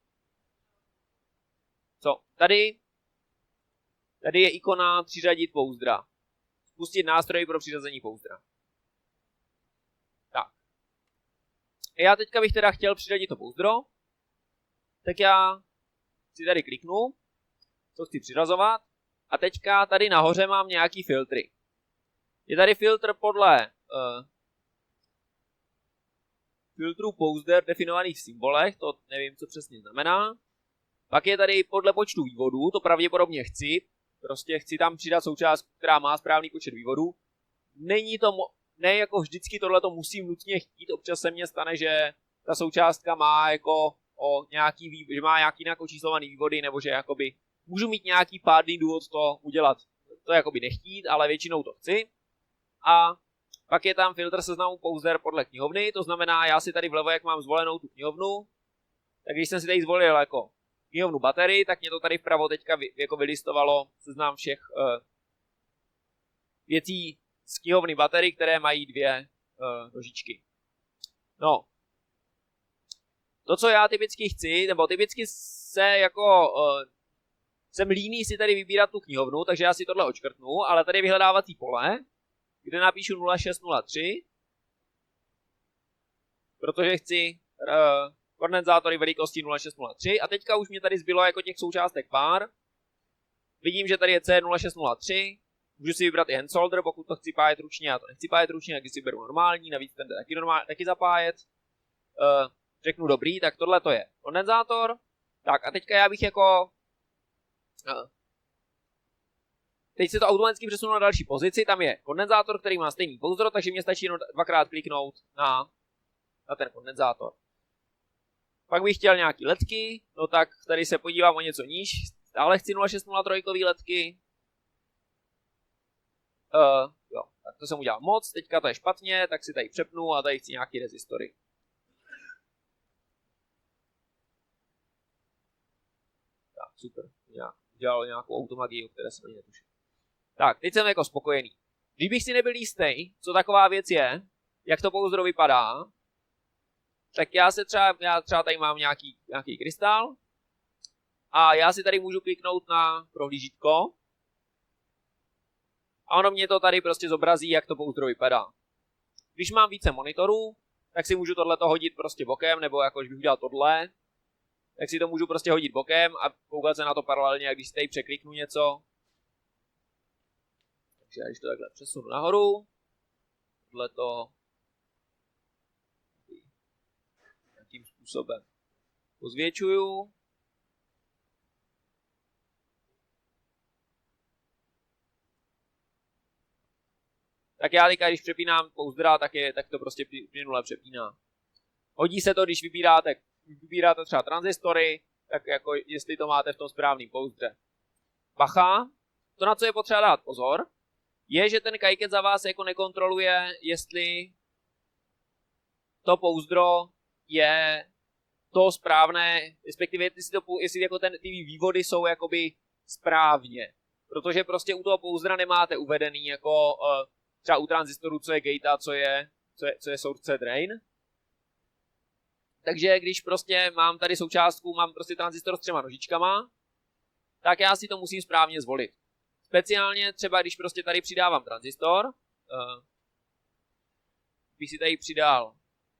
Co? Tady, tady je ikona přiřadit pouzdra. Spustit nástroj pro přiřazení pouzdra. Tak. Já teďka bych teda chtěl přiřadit to pouzdro. Tak já si tady kliknu, co chci přiřazovat. A teďka tady nahoře mám nějaký filtry. Je tady filtr podle uh, filtrů pouzder definovaných v symbolech, to nevím, co přesně znamená. Pak je tady podle počtu vývodů, to pravděpodobně chci. Prostě chci tam přidat součást, která má správný počet vývodů. Není to, ne jako vždycky tohleto musím nutně chtít, občas se mně stane, že ta součástka má jako o nějaký, že má nějaký jinak očíslovaný vývody, nebo že jakoby můžu mít nějaký pádný důvod to udělat. To jakoby nechtít, ale většinou to chci. A pak je tam filtr seznamu pouzder podle knihovny, to znamená, já si tady vlevo, jak mám zvolenou tu knihovnu, tak když jsem si tady zvolil jako knihovnu baterii, tak mě to tady vpravo teďka vy, jako vylistovalo seznam všech uh, věcí z knihovny baterii, které mají dvě uh, nožičky. No. To, co já typicky chci, nebo typicky se jako uh, jsem líný si tady vybírat tu knihovnu, takže já si tohle očkrtnu, ale tady je vyhledávací pole, kde napíšu nula šest nula tři, protože chci uh, kondenzátory velikosti nula šest nula tři a teďka už mě tady zbylo jako těch součástek pár. Vidím, že tady je C nula šest nula tři, můžu si vybrat i hand solder, pokud to chci pájet ručně, já to nechci pájet ručně, tak si beru normální, navíc ten jde taky, normál, taky zapájet. Uh, řeknu dobrý, tak tohle to je kondenzátor. Tak a teďka já bych jako... Uh, teď se to automaticky přesunu na další pozici, tam je kondenzátor, který má stejný pouzdro, takže mě stačí jenom dvakrát kliknout na, na ten kondenzátor. Pak bych chtěl nějaký ledky, no tak tady se podívám o něco níž, stále chci nula šest nula tři ledky. Uh, jo, tak to jsem udělal moc, teďka to je špatně, tak si tady přepnu a tady chci nějaký rezistory. Tak, super, já udělal nějakou automagii, o které jsem ani netušil. Tak, teď jsem jako spokojený. Když bych si nebyl jistý, co taková věc je, jak to pouzdro vypadá, tak já se třeba, já třeba tady mám nějaký, nějaký krystal a já si tady můžu kliknout na prohlížítko a ono mě to tady prostě zobrazí, jak to pouzdro vypadá. Když mám více monitorů, tak si můžu tohleto hodit prostě bokem, nebo jako když bych udělal tohle, tak si to můžu prostě hodit bokem a koukat se na to paralelně, a když si tady překliknu něco. Takže já když to takhle přesunu nahoru, tohleto tím způsobem pozvětšuju. Tak já teďka, když přepínám pouzdra, tak, je, tak to prostě plynule přepíná. Hodí se to, když vybíráte, vybíráte třeba transistory, tak jako jestli to máte v tom správném pouzdře. Bacha, to, na co je potřeba dát pozor, je, že ten kajket za vás jako nekontroluje, jestli to pouzdro je to správné, respektive jestli, to, jestli jako ten, ty vývody jsou jakoby správně. Protože prostě u toho pouzdra nemáte uvedený jako uh, třeba u transistoru, co je gate a co je, co je, co je source drain. Takže když prostě mám tady součástku, mám prostě tranzistor s třema nožičkama, tak já si to musím správně zvolit. Speciálně třeba, když prostě tady přidávám tranzistor, uh, bych si tady přidal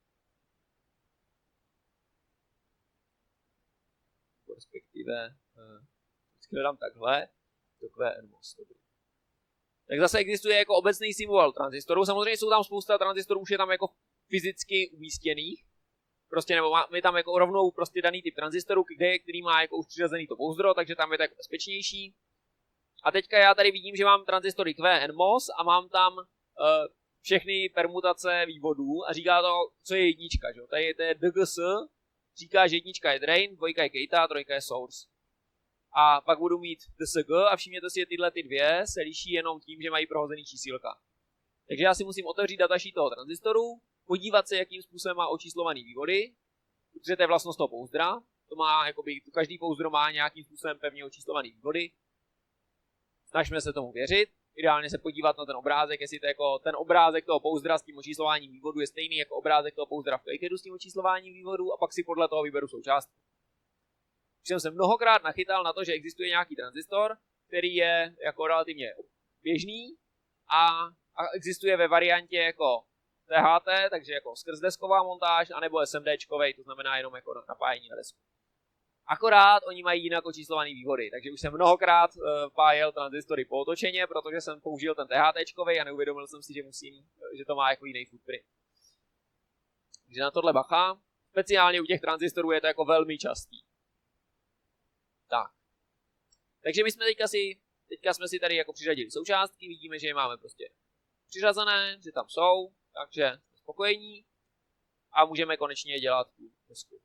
respektive vždycky uh, dám takhle, to Q N M O S, dobrý. Tak zase existuje jako obecný symbol tranzistorů, samozřejmě jsou tam spousta tranzistorů, už je tam jako fyzicky umístěných, prostě nebo máme tam jako rovnou prostě daný typ tranzistorů, kde, který má jako už přiřazený to pouzdro, takže tam je to jako bezpečnější. A teďka já tady vidím, že mám tranzistory Q N M O S a mám tam uh, všechny permutace vývodů a říká to, co je jednička, že? Tady je, to je D G S, říká, že jednička je drain, dvojka je gate, trojka je source. A pak budu mít D S G a všimněte si, že tyhle ty dvě se liší jenom tím, že mají prohozený čísílka. Takže já si musím otevřít datasheet toho tranzistoru, podívat se, jakým způsobem má očíslovaný vývody, protože to je vlastnost toho pouzdra. To má, jakoby, každý pouzdro má nějakým způsobem pevně očíslovaný vývody. Snažíme se tomu věřit. Ideálně se podívat na ten obrázek, jestli to jako ten obrázek toho pouzdra s tím očíslováním vývodu je stejný jako obrázek toho pouzdra v KiCadu s tím očíslováním vývodu, a pak si podle toho vyberu součástku. Už jsem se mnohokrát nachytal na to, že existuje nějaký tranzistor, který je jako relativně běžný a, a existuje ve variantě jako T H T, takže jako skrzdesková montáž, anebo SMDčkovej, to znamená jenom jako napájení na desku. Akorát oni mají jinak očíslovaný vývody, takže už jsem mnohokrát uh, pájel tranzistory pootočeně, protože jsem použil ten THTčkovej a neuvědomil jsem si, že musím, že to má jako jiný footprint. Takže na tohle bacha. Speciálně u těch tranzistorů je to jako velmi častý. Tak. Takže my jsme teďka si, teďka jsme si tady jako přiřadili součástky, vidíme, že je máme prostě přiřazené, že tam jsou, takže jsme spokojení a můžeme konečně dělat tu desku.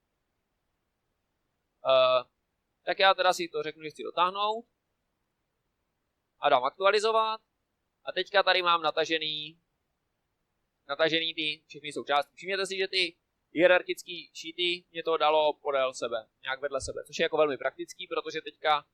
Uh, tak já teda si to řeknu, že chci dotáhnout a dám aktualizovat a teďka tady mám natažený natažený ty všechny součástky. Všimněte si, že ty hierarchické sheety mě to dalo podél sebe, nějak vedle sebe, což je jako velmi praktický, protože teďka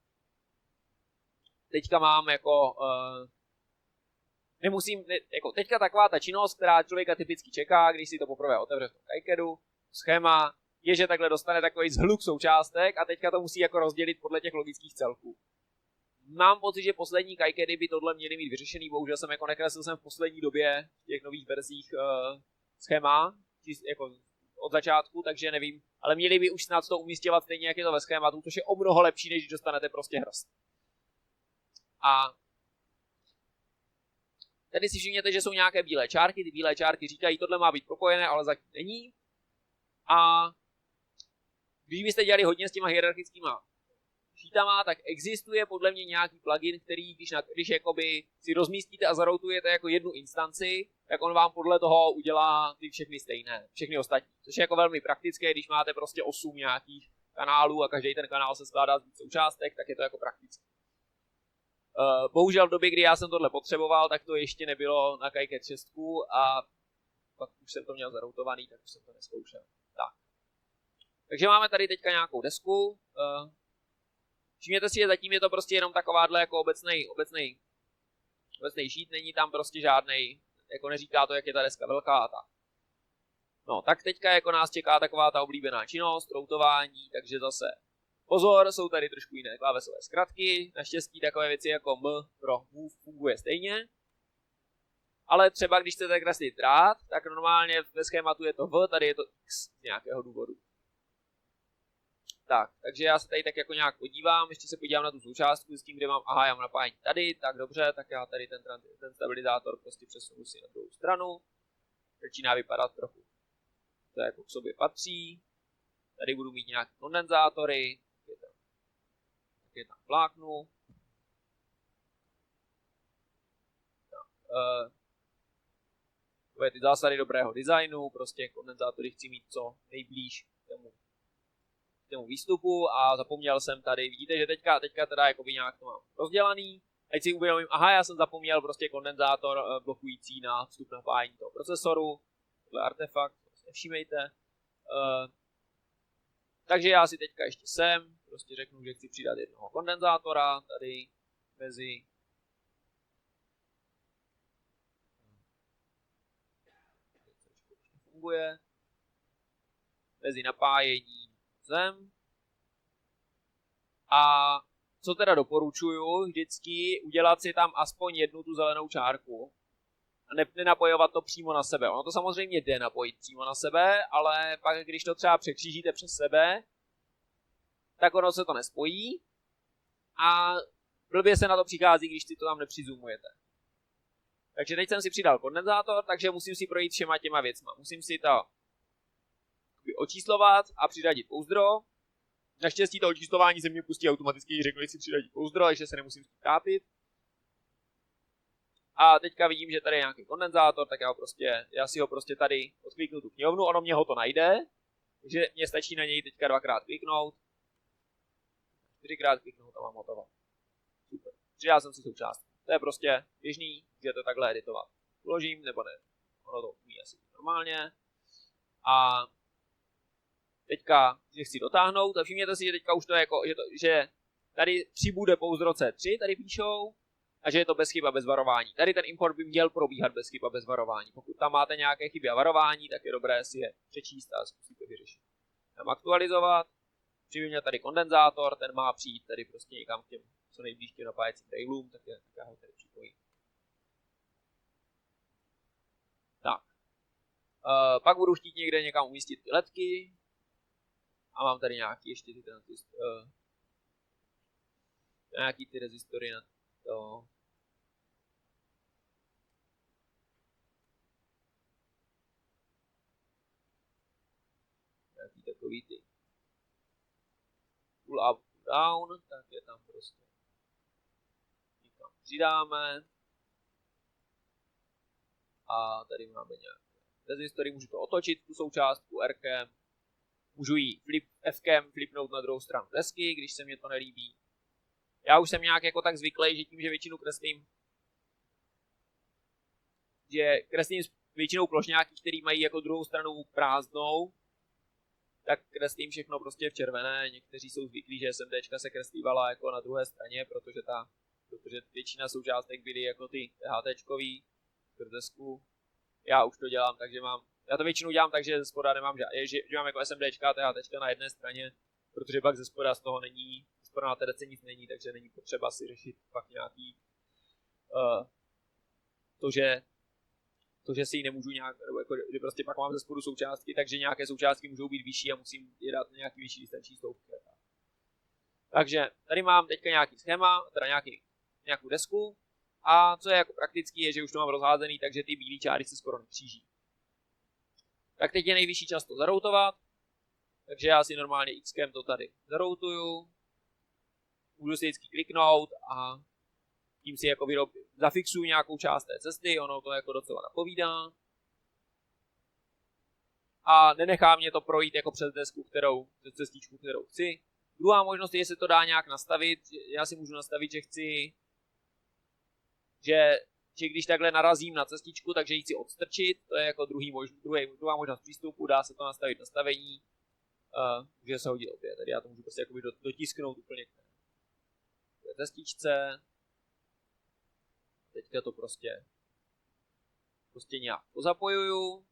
teďka mám jako uh, nemusím, ne, jako teďka taková ta činnost, která člověka typicky čeká, když si to poprvé otevře v tom KiCadu, schéma, je, že takhle dostane takový zhluk součástek a teďka to musí jako rozdělit podle těch logických celků. Mám pocit, že poslední KiCady by tohle měly mít vyřešený, bohužel jsem jako nekreslil jsem v poslední době v těch nových verzích uh, schéma, jako od začátku, takže nevím, ale měli by už snad to umístěvat stejně, jak je to ve schématu, což je o mnoho lepší, než když dostanete prostě hrst. A tady si všimněte, že jsou nějaké bílé čárky, ty bílé čárky říkají, tohle má být propojené, ale zatím není. A když byste dělali hodně s těma hierarchickýma sheetama, tak existuje podle mě nějaký plugin, který, když, na, když jakoby si rozmístíte a zaroutujete jako jednu instanci, tak on vám podle toho udělá ty všechny stejné, všechny ostatní. Což je jako velmi praktické, když máte prostě osm nějakých kanálů a každý ten kanál se skládá z víc součástek, tak je to jako praktické. Uh, bohužel v době, kdy já jsem tohle potřeboval, tak to ještě nebylo na KiCad šest a pak už jsem to měl zaroutovaný, tak už jsem to neskoušel. Tak. Takže máme tady teďka nějakou desku. Uh, všimněte si, že zatím je to prostě jenom takováhle jako obecnej, obecnej, obecnej sheet, není tam prostě žádnej, jako neříká to, jak je ta deska velká a tak. No, tak teďka jako nás čeká taková ta oblíbená činnost, routování, takže zase pozor, jsou tady trošku jiné klávesové zkratky, naštěstí takové věci jako M pro move funguje stejně. Ale třeba když chcete kreslit drát, tak normálně ve schématu je to V, tady je to X z nějakého důvodu. Tak, takže já se tady tak jako nějak podívám, ještě se podívám na tu součástku s tím, kde mám, aha, já mám napájení tady, tak dobře, tak já tady ten, ten stabilizátor prostě přesunu si na druhou stranu. Začíná vypadat trochu. To jako k sobě patří. Tady budu mít nějaké kondenzátory, tak je tam, tak je tam pláknu. Uh, to je ty zásady dobrého designu, prostě kondenzátory chci mít co nejblíž k tomu, k tomu výstupu a zapomněl jsem tady, vidíte, že teďka, teďka teda jakoby nějak to mám rozdělaný. Teď si uvědomím, aha, já jsem zapomněl prostě kondenzátor uh, blokující na vstup napájení toho procesoru, tohle artefakt, nevšímejte. Uh, takže já si teďka ještě sem, prostě řeknu, že chci přidat jednoho kondenzátora tady mezi funguje mezi napájení zem. A co teda doporučuju vždycky, udělat si tam aspoň jednu tu zelenou čárku a ne, nenapojovat to přímo na sebe. Ono to samozřejmě jde napojit přímo na sebe, ale pak když to třeba překřížíte přes sebe, tak ono se to nespojí a blbě se na to přichází, když si to tam nepřizumujete. Takže teď jsem si přidal kondenzátor, takže musím si projít všema těma věcma. Musím si to očíslovat a přiradit pouzdro. Naštěstí to očíslování se mě pustí automaticky, když řeknu, že si přiradit pouzdro, takže se nemusím s tím trápit. A teďka vidím, že tady je nějaký kondenzátor, tak já, ho prostě, já si ho prostě tady odkliknu tu knihovnu, ono mě ho to najde. Takže mě stačí na něj teďka dvakrát kliknout. Čtyřikrát kliknout a mám hotovo. Super. Přidal jsem si součástku. To je prostě běžný můžete takhle editovat. Uložím, nebo ne. Ono to umí asi normálně. A teďka, že chci dotáhnout, a všimněte si, že teďka už to je jako, že, to, že tady přibude pouzdro C tři, tady píšou, a že je to bez chyb a bez varování. Tady ten import by měl probíhat bez chyb a bez varování. Pokud tam máte nějaké chyby a varování, tak je dobré si je přečíst a zkusit to vyřešit. Dám aktualizovat, přijde tady kondenzátor, ten má přijít tady prostě někam k těm, co nejblíž těm napájecím railům, tak, je, tak já ho tady připojím. Tak. Uh, pak budu chtít někde někam umístit ty ledky. A mám tady nějaký ještě ty transistor, uh, nějaký ty rezistory na to. Nějaký takový ty pull up, pull down, tak je tam prostě někam přidáme. A tady máme nějaké rezistory, můžu to otočit, tu součástku R-kem. Můžu ji flip, F-kem flipnout na druhou stranu desky, když se mě to nelíbí. Já už jsem nějak jako tak zvyklý, že tím, že většinu kreslím, že kreslím většinou plošňáky, který mají jako druhou stranu prázdnou, tak kreslím všechno prostě v červené. Někteří jsou zvyklí, že SMDčka se kreslívala jako na druhé straně, protože ta, protože většina součástek byly jako ty HTčkový skrz desku. Já už to dělám, takže mám, já to většinou dělám tak, že ze spoda nemám, že, že, že mám jako SMDčka a THTčka na jedné straně, protože pak ze spoda z toho není, ze spoda na té desce nic není, takže není potřeba si řešit pak nějaký uh, to, že to, že si ji nemůžu nějak, nebo jako, že prostě pak mám ze spodu součástky, takže nějaké součástky můžou být vyšší a musím je dát nějaký vyšší distanční sloupky. Takže tady mám teďka nějaký schéma, teda nějaký, nějakou desku. A co je jako praktický, je, že už to mám rozházený, takže ty bílé čáry se skoro nekříží. Tak teď je nejvyšší čas to zaroutovat. Takže já si normálně X-kem to tady zaroutuju. Můžu si vždycky kliknout a tím si jako vyrob, zafixuju nějakou část té cesty, ono to jako docela napovídá. A nenechá mě to projít jako přes desku, kterou, přes cestičku, kterou chci. Druhá možnost je, že se to dá nějak nastavit. Já si můžu nastavit, že chci Že, že když takhle narazím na cestičku, takže ji chci odstrčit, to je jako druhý mož, druhý, druhá možnost přístupu, dá se to nastavit nastavení, uh, může se hodit opět, tady já to můžu prostě jakoby dotisknout úplně k té cestičce, teďka to prostě, prostě nějak pozapojuju,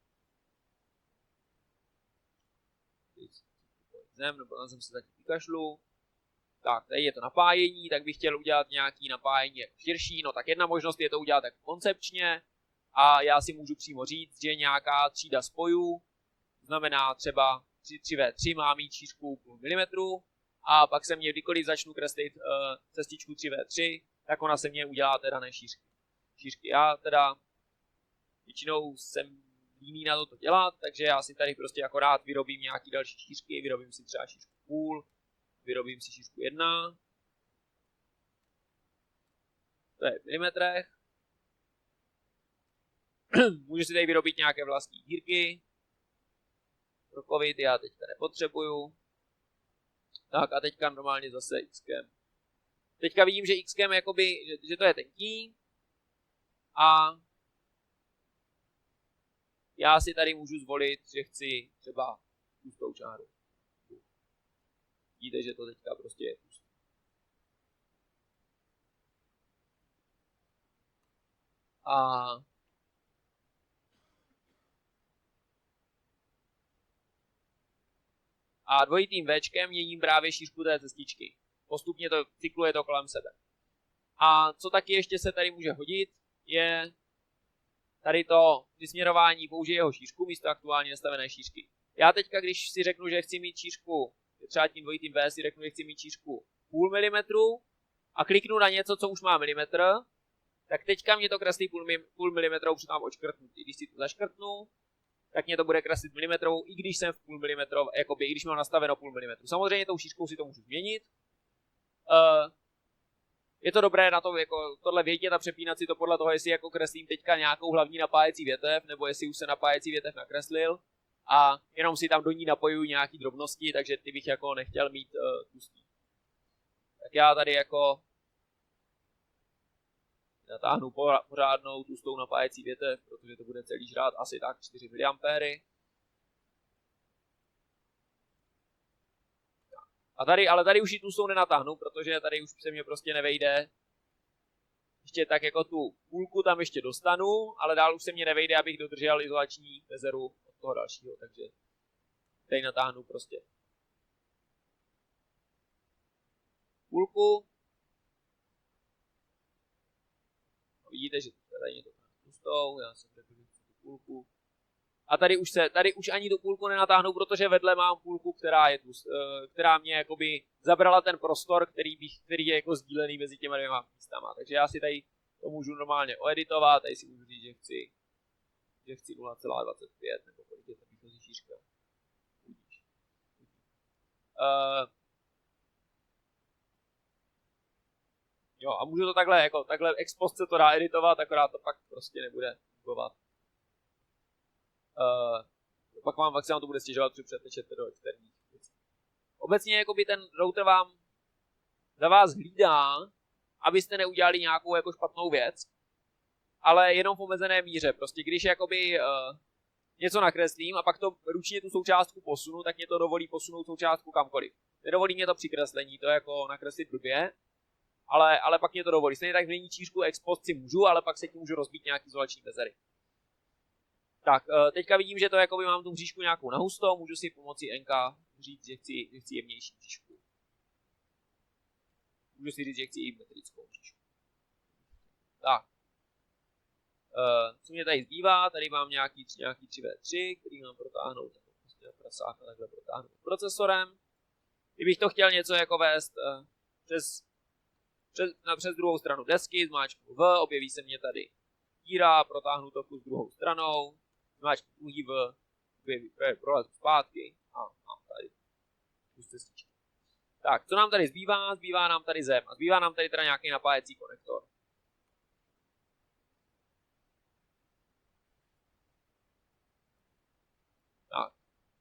zem, nebo na zem se zatím vykašlu. Tak, tady je to napájení, tak bych chtěl udělat nějaký napájení jako širší, no tak jedna možnost je to udělat jako koncepčně a já si můžu přímo říct, že nějaká třída spojů, znamená třeba tři vé tři má mít šířku půl milimetru a pak se mě kdykoliv začnu kreslit uh, cestičku tři vé tři, tak ona se mě udělá teda ne šířky. šířky. Já teda většinou jsem líný na to, to dělat, takže já si tady prostě akorát vyrobím nějaký další šířky, vyrobím si třeba šířku půl, vyrobím si šířku jedna. To je v milimetrech. Můžu si tady vyrobit nějaké vlastní dírky. Pro covid já teďka nepotřebuju. Tak a teďka normálně zase X-kem. Teďka vidím, že X-kem jakoby, že, že to je tenký. A já si tady můžu zvolit, že chci třeba tlustou čáru. Vidíte, že to teďka prostě je tlustý. A a dvojitým Včkem měním právě šířku té cestičky. Postupně to cykluje to kolem sebe. A co taky ještě se tady může hodit, je tady to vysměrování použije jeho šířku místo aktuálně nastavené šířky. Já teďka, když si řeknu, že chci mít šířku, třeba tím dvojitým V si řeknu, že chci mít šířku půl milimetru a kliknu na něco, co už má milimetr, tak teďka mě to kreslí půl, půl milimetrou, protože mám očkrtnut. I když si to zaškrtnu, tak mě to bude kreslit milimetrovou, i když jsem v půl milimetrov, jakoby, i když mám nastaveno půl milimetru. Samozřejmě tou šířkou si to můžu změnit. Uh, je to dobré na to, jako tohle vědět a přepínat si to podle toho, jestli jako kreslím teďka nějakou hlavní napájecí větev, nebo jestli už se napájecí větev nakreslil a jenom si tam do ní napojuji nějaký drobnosti, takže ty bych jako nechtěl mít uh, tlustý. Tak já tady jako natáhnu pořádnou tlustou napájecí větev, protože to bude celý žrát asi tak čtyři miliampéry. A tady, ale tady už ji tlustou nenatáhnu, protože tady už se mě prostě nevejde. Ještě tak jako tu půlku tam ještě dostanu, ale dál už se mě nevejde, abych dodržel izolační mezeru od toho dalšího, takže tady natáhnu prostě půlku. No, vidíte, že tady je to tlustou, já jsem řekl, že tu půlku. A tady už, se, tady už ani tu půlku nenatáhnu, protože vedle mám půlku, která, je tu, která mě jakoby zabrala ten prostor, který, bych, který je jako sdílený mezi těma dvěma místama. Takže já si tady to můžu normálně oeditovat, tady si můžu říct, že chci, že chci nula celá dvacet pět, nebo kolik je ta výchozí šířka. Udíš. Uh, jo, a můžu to takhle, jako takhle ex post se to dá editovat, akorát to pak prostě nebude fungovat. Uh, pak vám, pak se vám to bude stěžovat při přetečete do externích věcí. Obecně jakoby ten router vám za vás hlídá, abyste neudělali nějakou jako špatnou věc, ale jenom v omezené míře. Prostě když jakoby uh, něco nakreslím a pak to ručně tu součástku posunu, tak mě to dovolí posunout součástku kamkoliv. Nedovolí mě to při kreslení, to je jako nakreslit blbě, ale, ale pak mě to dovolí. Stejně tak v čířku ex post si můžu, ale pak se tím můžu rozbít nějaký izolační mezery. Tak, teďka vidím, že to jakoby mám tu mřížku nějakou nahusto, můžu si pomocí N K říct, že chci, že chci jemnější mřížku. Můžu si říct, že chci i metrickou mřížku. Tak. Co mě tady zbývá, tady mám nějaký, nějaký tři V tři, který mám protáhnout, jako prostě na prasách a takhle protáhnout procesorem. Kdybych to chtěl něco jako vést přes, přes, na, přes druhou stranu desky, zmáčknu V, objeví se mě tady díra, protáhnu to kus druhou stranou, zmáčknu druhý V, prolezu zpátky a mám tady kus cestičky. Tak, co nám tady zbývá? Zbývá nám tady zem a zbývá nám tady teda nějaký napájecí konektor. Tak.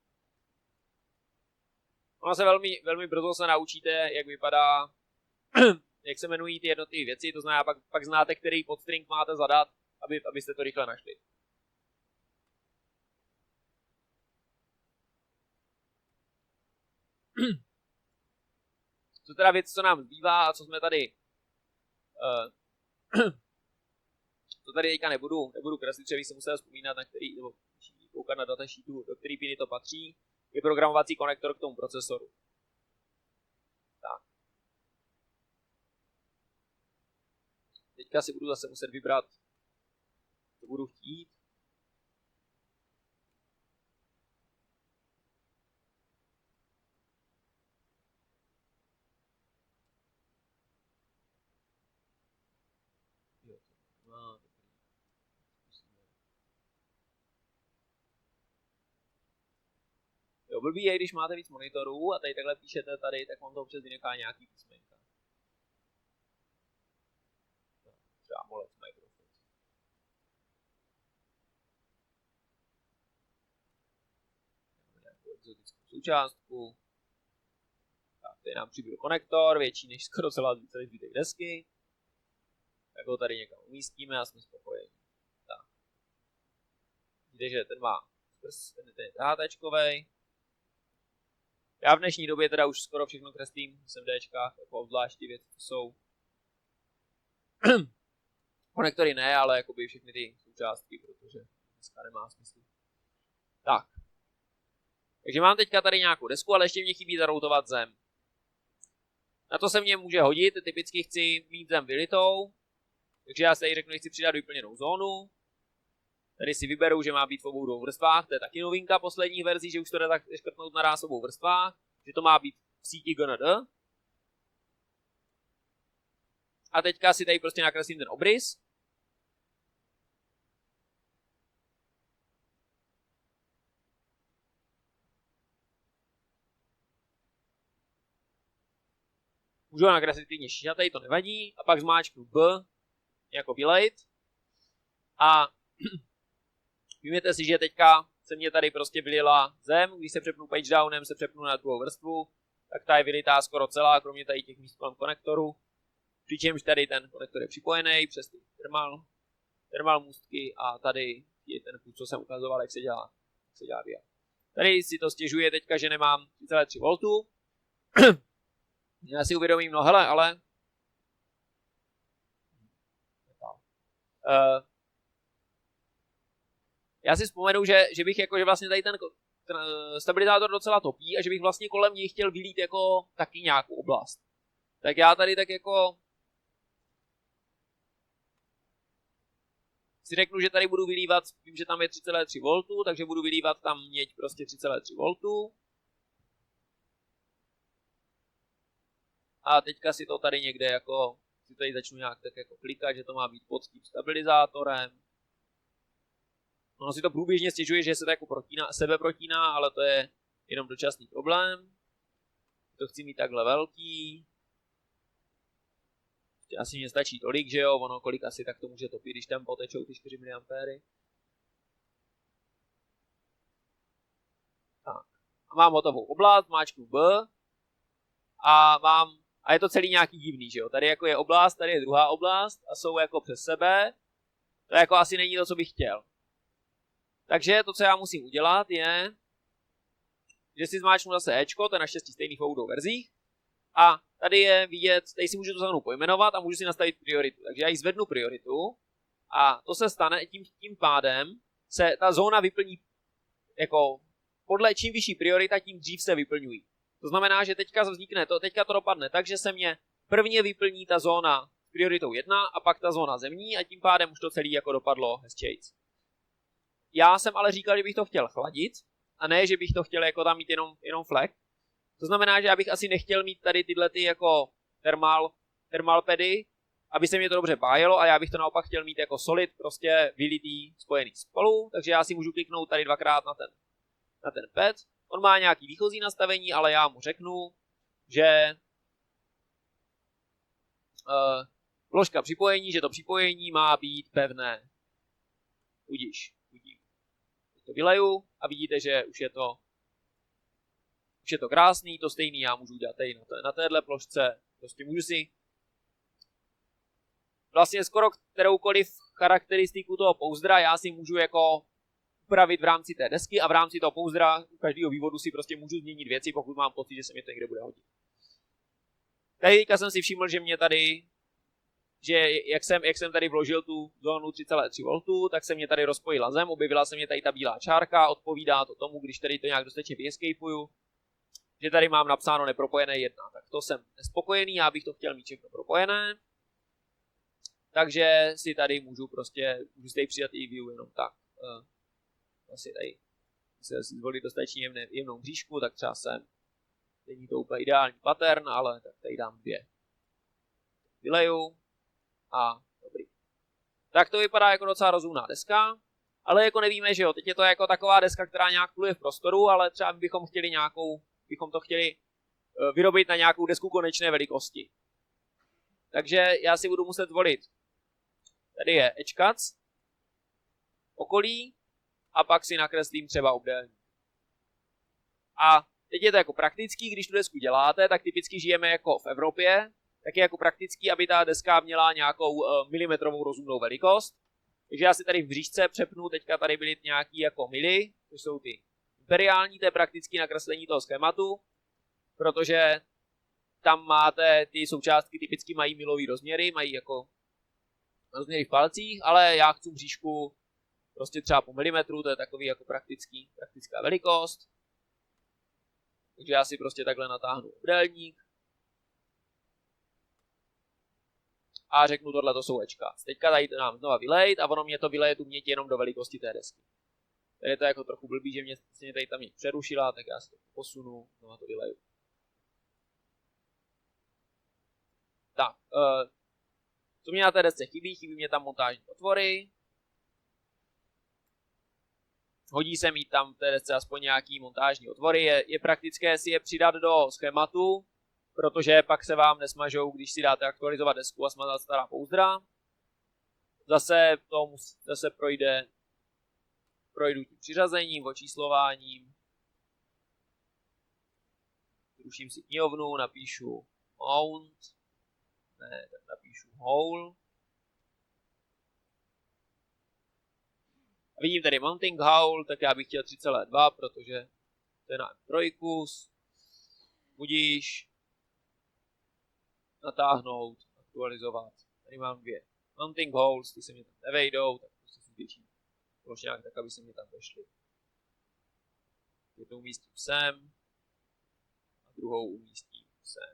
Ono se velmi, velmi brzo se naučíte, jak vypadá, jak se jmenují ty jednotlivé věci, to znamená, pak, pak znáte, který podstring máte zadat, aby, abyste to rychle našli. Co teda věc, co nám zbývá a co jsme tady uh, co tady teďka nebudu, nebudu kreslit, že bych se musel vzpomínat, na který, nebo koukat na datasheetu, do který piny to patří, je programovací konektor k tomu procesoru. Tak. Teďka si budu zase muset vybrat, co budu chtít. Jo, blbý je, když máte víc monitorů a tady takhle píšete tady, tak vám to občas vynechá nějaký písmenka. Třeba molec Microsoft. Nějakou exotickou součástku. Tak, tady nám přibyl konektor, větší než skoro celá celý zbytek desky. Tak ho tady někam umístíme a jsme spokojeni. Tak. Vidíte, že ten má ten, ten je tátačkovej. Já v dnešní době teda už skoro všechno kreslím v SMDčkách, jako obzvláště věci, co jsou. Konektory ne, ale jakoby všechny ty součástky, protože dneska nemá smysl. Tak. Takže mám teďka tady nějakou desku, ale ještě mě chybí zaroutovat zem. Na to se mě může hodit, typicky chci mít zem vylitou, takže já si tady řeknu, že chci přidat vyplněnou zónu. Tady si vyberu, že má být v obou dvou vrstvách, to je taky novinka posledních verzí, že už to jde tak škrtnout naráz v obou vrstvách, že to má být v síti G N D. A teďka si tady prostě nakreslím ten obrys. Můžu ho nakreslit klidně šířatej, to nevadí, a pak zmáčknu B jako vylejt. A Vymněte si, že teďka se mě tady prostě vylila zem, když se přepnu page downem, se přepnu na druhou vrstvu, tak ta je vylitá skoro celá, kromě tady těch míst kolem konektoru. Přičemž tady ten konektor je připojený přes ty thermal, thermal můstky a tady je ten kus, co jsem ukazoval, jak se dělá, jak se dělá V R. Tady si to stěžuje teďka, že nemám tři celé tři voltu. Já si uvědomím, no hele, ale uh, já si vzpomenu, že, že bych jako, že vlastně tady ten, ten stabilizátor docela topí a že bych vlastně kolem něj chtěl vylít jako taky nějakou oblast. Tak já tady tak jako si řeknu, že tady budu vylívat, vím, že tam je tři celé tři voltu, takže budu vylívat tam měď prostě tři celé tři voltu. A teďka si to tady někde jako, si tady začnu nějak tak jako klikat, že to má být pod tím stabilizátorem. Ono si to průběžně stěžuje, že se to jako protíná, sebe protíná, ale to je jenom dočasný problém. To chci mít takhle velký. Asi mě stačí tolik, že jo, ono kolik asi tak to může topit, když tam potečou ty čtyři miliampéry. Tak. A mám hotovou oblast, máčknu B. A mám, a je to celý nějaký divný, že jo, tady jako je oblast, tady je druhá oblast a jsou jako přes sebe. To jako asi není to, co bych chtěl. Takže to, co já musím udělat, je, že si zmáčknu zase Ečko, to je naštěstí stejný v obou verzích. A tady je vidět, tady si můžu tu zónu pojmenovat a můžu si nastavit prioritu. Takže já ji zvednu prioritu a to se stane tím, tím pádem, se ta zóna vyplní, jako podle čím vyšší priorita, tím dřív se vyplňují. To znamená, že teďka vznikne to, teďka to dopadne tak, že se mě prvně vyplní ta zóna s prioritou jedna a pak ta zóna zemní a tím pádem už to celé jako dopadlo hezčejc. Já jsem ale říkal, že bych to chtěl chladit a ne, že bych to chtěl jako tam mít jenom, jenom flek. To znamená, že já bych asi nechtěl mít tady tyhle ty jako thermal, thermal pady, aby se mě to dobře pájelo a já bych to naopak chtěl mít jako solid, prostě vylitý, spojený spolu, takže já si můžu kliknout tady dvakrát na ten, na ten pad. On má nějaký výchozí nastavení, ale já mu řeknu, že uh, vložka připojení, že to připojení má být pevné. Udiž, udím. To vyleju a vidíte, že už je to už je to krásný, to stejný já můžu udělat tady na, té, na téhle plošce. Prostě můžu si vlastně skoro kteroukoliv charakteristiku toho pouzdra já si můžu jako upravit v rámci té desky a v rámci toho pouzdra u každého vývodu si prostě můžu změnit věci, pokud mám pocit, že se mi to někde bude hodit. Tady teďka jsem si všiml, že mě tady, že jak jsem, jak jsem tady vložil tu zónu tři celé tři voltu, tak se mě tady rozpojila zem, objevila se mě tady ta bílá čárka, odpovídá to tomu, když tady to nějak dostatečně vyescapeuju, že tady mám napsáno nepropojené jedna. Tak to jsem nespokojený, já bych to chtěl mít všechno propojené. Takže si tady můžu prostě, můžu si tady přidat i view jenom tak. Uh, asi tady se zvolit dostatečně jemné, jemnou mřížku, tak třeba sem. Není to úplně ideální pattern, ale tak tady dám dvě. Vyleju a dobrý. Tak to vypadá jako docela rozumná deska, ale jako nevíme, že jo, teď je to jako taková deska, která nějak pluje v prostoru, ale třeba bychom chtěli nějakou, bychom to chtěli vyrobit na nějakou desku konečné velikosti. Takže já si budu muset zvolit. Tady je edge cuts, okolí a pak si nakreslím třeba obdélník. A teď je to jako praktický, když tu desku děláte, tak typicky žijeme jako v Evropě, tak je jako praktický, aby ta deska měla nějakou uh, milimetrovou rozumnou velikost. Takže já si tady v bříšce přepnu, teďka tady byly nějaký jako mili, to jsou ty imperiální, to je prakticky nakreslení toho schématu, protože tam máte ty součástky, typicky mají milový rozměry, mají jako rozměry v palcích, ale já chci bříšku prostě třeba po milimetru, to je takový jako praktický, praktická velikost. Takže já si prostě takhle natáhnu obdélník. A řeknu, tohle to jsou ečka. Teďka tady to nám znova vylejt a ono mě to vyleje tu měť jenom do velikosti té desky. Tady je to jako trochu blbý, že mě, mě tady ta měť přerušila, tak já si to posunu, znova to vyleju. Tak, uh, co mě na té desce chybí? Chybí mě tam montážní otvory. Hodí se mít tam v té desce aspoň nějaký montážní otvory. Je, je praktické si je přidat do schématu, protože pak se vám nesmažou, když si dáte aktualizovat desku a smazat stará pouzdra. Zase to musí, zase projde, projdu tím přiřazením, očíslováním. Zruším si knihovnu, napíšu mount. Ne, tak napíšu hole. A vidím tady mounting hole, tak já bych chtěl tři celé dva, protože to je na M tři. Budíš. Natáhnout, aktualizovat. Tady mám dvě mounting holes, ty se mě tam nevejdou, tak prostě si zvětším plošňák tak, aby se mě tam vešly. Jednou umístím sem a druhou umístím sem.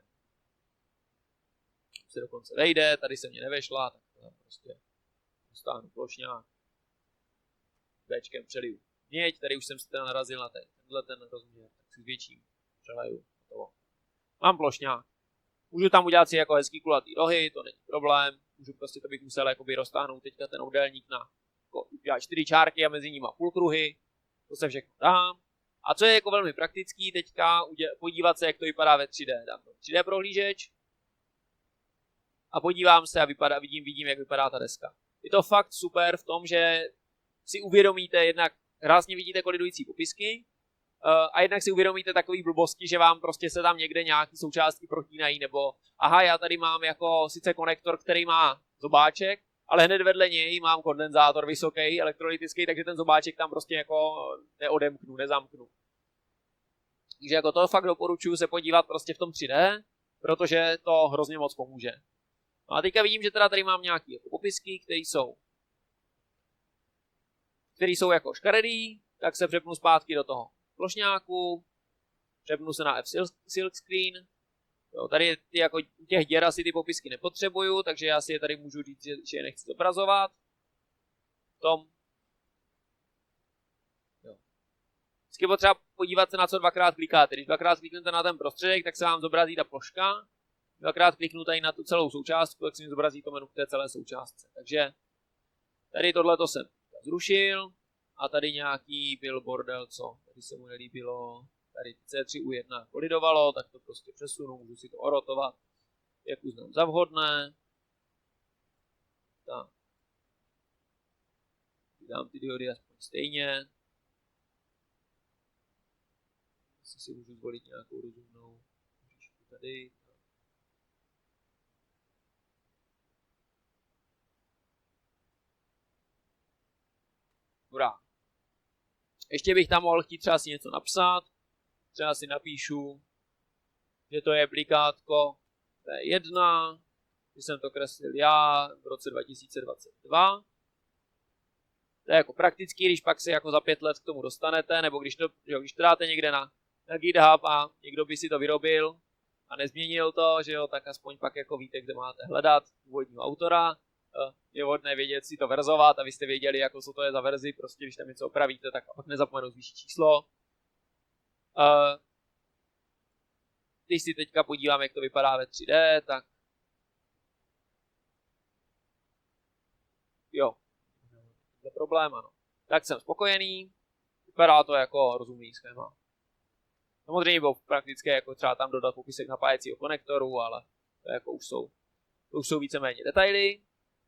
Se dokonce vejde, tady se mě nevešla, tak tam prostě dostáhnu plošňák. Bčkem přeliju měď, tady už jsem se teda narazil na ten, tenhle ten rozměr, tak si zvětším, přeleju, hotovo. Mám plošňák. Můžu tam udělat si jako hezký kulatý rohy, to není problém. Můžu prostě, to bych musel jakoby roztáhnout teďka ten obdélník na jako, čtyři čárky a mezi nimi půlkruhy. To se všechno dám. A co je jako velmi praktický teďka, podívat se, jak to vypadá ve tři dé. Dám to tři dé prohlížeč a podívám se a vypadá, vidím, vidím, jak vypadá ta deska. Je to fakt super v tom, že si uvědomíte jednak, krásně vidíte kolidující popisky, a jednak si uvědomíte takový blbosti, že vám prostě se tam někde nějaký součástky protínají, nebo aha, já tady mám jako sice konektor, který má zobáček, ale hned vedle něj mám kondenzátor vysoký, elektrolytický, takže ten zobáček tam prostě jako neodemknu, nezamknu. Takže jako to fakt doporučuji se podívat prostě v tom tři dé, protože to hrozně moc pomůže. No a teďka vidím, že teda tady mám nějaké jako popisky, které jsou které jsou jako škaredý, tak se přepnu zpátky do toho plošňáku, přepnu se na F silkscreen. Jo, tady ty jako těch děr asi ty popisky nepotřebuju, takže já si je tady můžu říct, že, že je nechci zobrazovat. Tom. Jo. Vždycky potřeba podívat se, na co dvakrát klikáte. Když dvakrát kliknete na ten prostředek, tak se vám zobrazí ta ploška. Dvakrát kliknu tady na tu celou součástku, tak se mi zobrazí to menu k té celé součástce. Takže tady tohleto jsem zrušil. A tady nějaký byl bordel, co? Tady se mu nelíbilo, tady C tři U jedna kolidovalo, tak to prostě přesunu, můžu si to orotovat, jak uznám za vhodné. Tak. Dám ty diody aspoň stejně. Asi si můžu zvolit nějakou rozumnou říšku tady. Dobrá. Ještě bych tam mohl chtít třeba si něco napsat. Třeba si napíšu, že to je plikátko T jedna, že jsem to kreslil já v roce dva tisíce dvacet dva. To je jako praktický, když pak se jako za pět let k tomu dostanete, nebo když to, jo, když to dáte někde na, na GitHub a někdo by si to vyrobil a nezměnil to, že jo, tak aspoň pak jako víte, kde máte hledat původního autora. Je vhodné vědět si to verzovat, abyste věděli, jako co to je za verzi, prostě když tam něco opravíte, tak pak nezapomenu zvýšit číslo. Uh, když si teďka podívám, jak to vypadá ve tři dé, tak jo, to je problém, ano. Tak jsem spokojený, vypadá to jako rozumný schéma. Samozřejmě bylo praktické jako třeba tam dodat popisek napájecího konektoru, ale to jako už jsou, to už jsou víceméně detaily.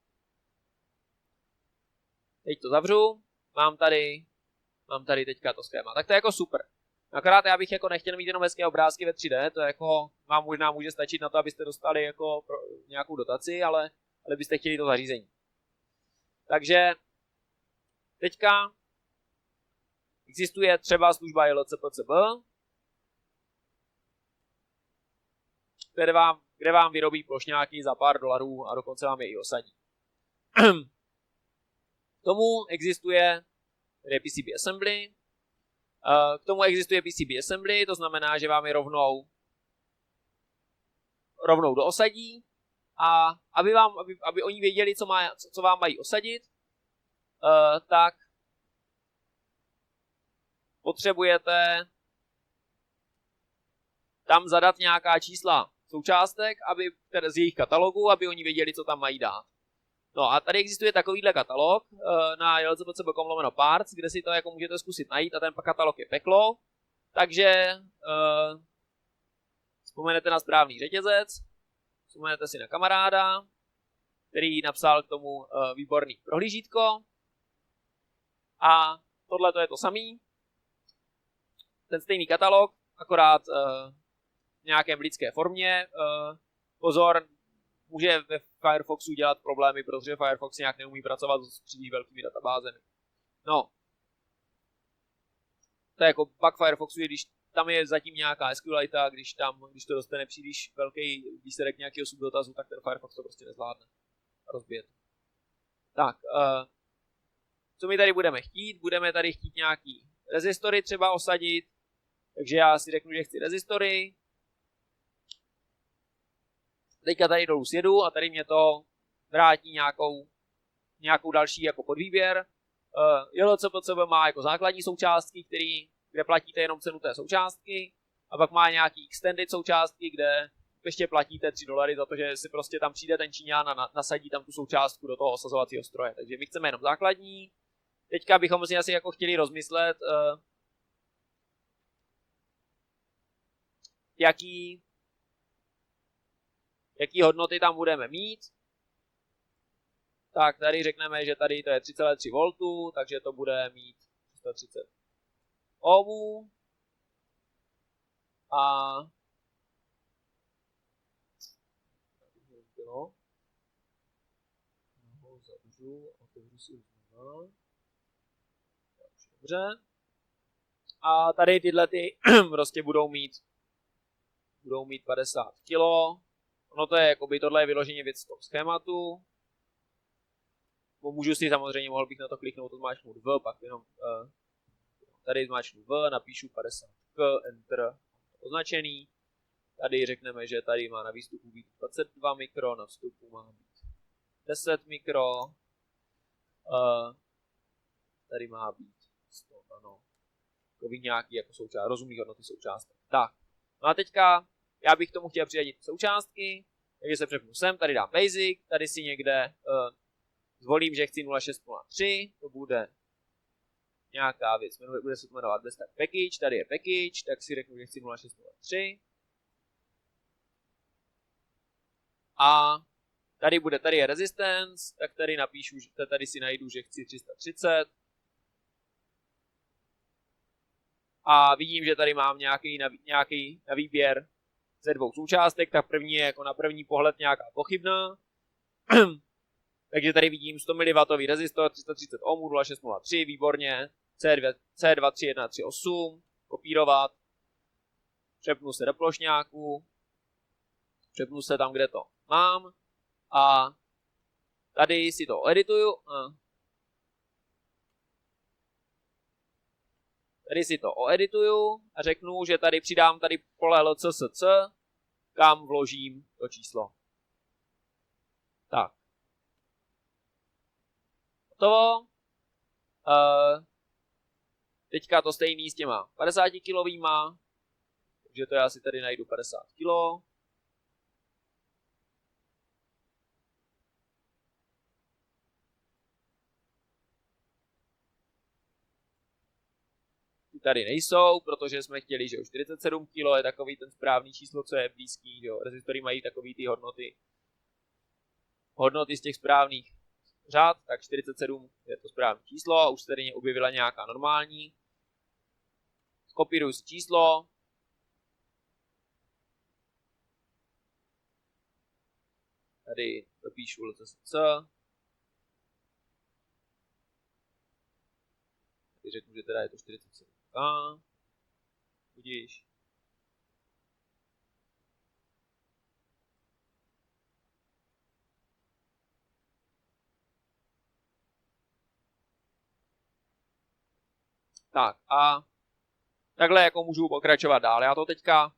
Teď to zavřu, mám tady, mám tady teďka to schéma. Tak to je jako super. Akorát já bych jako nechtěl mít jenom hezké obrázky ve tři dé, to je jako, vám možná může stačit na to, abyste dostali jako pro nějakou dotaci, ale, ale byste chtěli to zařízení. Takže teďka existuje třeba služba J L C P C B, kde vám, kde vám vyrobí plošňáky za pár dolarů a dokonce vám je i osadí. K tomu existuje P C B Assembly. K tomu existuje P C B Assembly, to znamená, že vám je rovnou, rovnou do osadí. A aby, vám, aby, aby oni věděli, co, má, co, co vám mají osadit, tak potřebujete tam zadat nějaká čísla součástek, aby, z jejich katalogu, aby oni věděli, co tam mají dát. No a tady existuje takovýhle katalog na j l c p c b tečka com lomeno parts, kde si to jako můžete zkusit najít a ten katalog je peklo. Takže uh, vzpomenete na správný řetězec, vzpomenete si na kamaráda, který napsal k tomu uh, výborný prohlížítko. A tohle to je to samý. Ten stejný katalog, akorát uh, v nějakém lidské formě. Uh, pozor, může ve Firefoxu dělat problémy, protože Firefox nějak neumí pracovat s příliš velkými databázemi. No. To je jako bug Firefoxu, když tam je zatím nějaká SQLita, když tam, když to dostane příliš velký výsledek nějakého subdotazu, tak ten Firefox to prostě nezvládne. Rozbije to. Tak, uh, co my tady budeme chtít? Budeme tady chtít nějaký rezistory třeba osadit. Takže já si řeknu, že chci rezistory. Teďka tady dolů sjedu a tady mě to vrátí nějakou, nějakou další jako podvýběr. Uh, J L C P C B má jako základní součástky, který, kde platíte jenom cenu té součástky. A pak má nějaký extended součástky, kde ještě platíte tři dolary za to, že si prostě tam přijde ten Číňan a nasadí tam tu součástku do toho osazovacího stroje. Takže my chceme jenom základní. Teďka bychom si asi jako chtěli rozmyslet, uh, jaký, jaký hodnoty tam budeme mít. Tak tady řekneme, že tady to je tři celá tři voltů, takže to bude mít tři sta třicet ohmů. A no, zavřu, otevřu si znova. Dobře. A tady tyhle ty prostě budou mít budou mít padesát kilo. Ono to je jakoby, tohle je vyloženě věc z toho schématu. Můžu si samozřejmě, mohl bych na to kliknout, to zmáčknout V, pak jenom uh, tady zmáčknu V, napíšu padesát K, Enter, označený. Tady řekneme, že tady má na výstupu být dvacet dva mikro, na vstupu má být deset mikro. Uh, tady má být sto, ano, takový nějaký jako součást, rozumný hodnoty součástek. Tak, no a teďka já bych tomu chtěl přidat součástky, takže se přepnu sem, tady dám Basic, tady si někde uh, zvolím, že chci nula šest nula tři, to bude nějaká věc, bude se to jmenovat Desktop Package, tady je Package, tak si řeknu, že chci nula šest nula tři. A tady bude, tady je Resistance, tak tady napíšu, že tady si najdu, že chci tři sta třicet. A vidím, že tady mám nějaký na, nějaký na výběr ze dvou součástek, tak první je jako na první pohled nějaká pochybná. Takže tady vidím sto miliwattů rezistor, tři sta třicet ohmů, nula šest nula tři, výborně. C dva tři jedna tři osm, kopírovat. Přepnu se do plošňáku. Přepnu se tam, kde to mám. A tady si to edituju. Tady si to oedituju a řeknu, že tady přidám tady pole L C S C, kam vložím to číslo. Tak. Hotovo. Uh, teďka to stejný s těma padesát kilovýma, takže to já si tady najdu padesát kilo. Tady nejsou, protože jsme chtěli, že jo, čtyřicet sedm kilo je takový ten správný číslo, co je blízký, jo. Rezistory mají takový ty hodnoty, hodnoty z těch správných řád, tak čtyřicet sedm je to správné číslo a už se tady objevila nějaká normální. Skopíruju si číslo. Tady dopíšu L C S C. Tady řeknu, že teda je to čtyřicet sedm. A vidíš. Tak a takhle jako můžu pokračovat dál. Já to teďka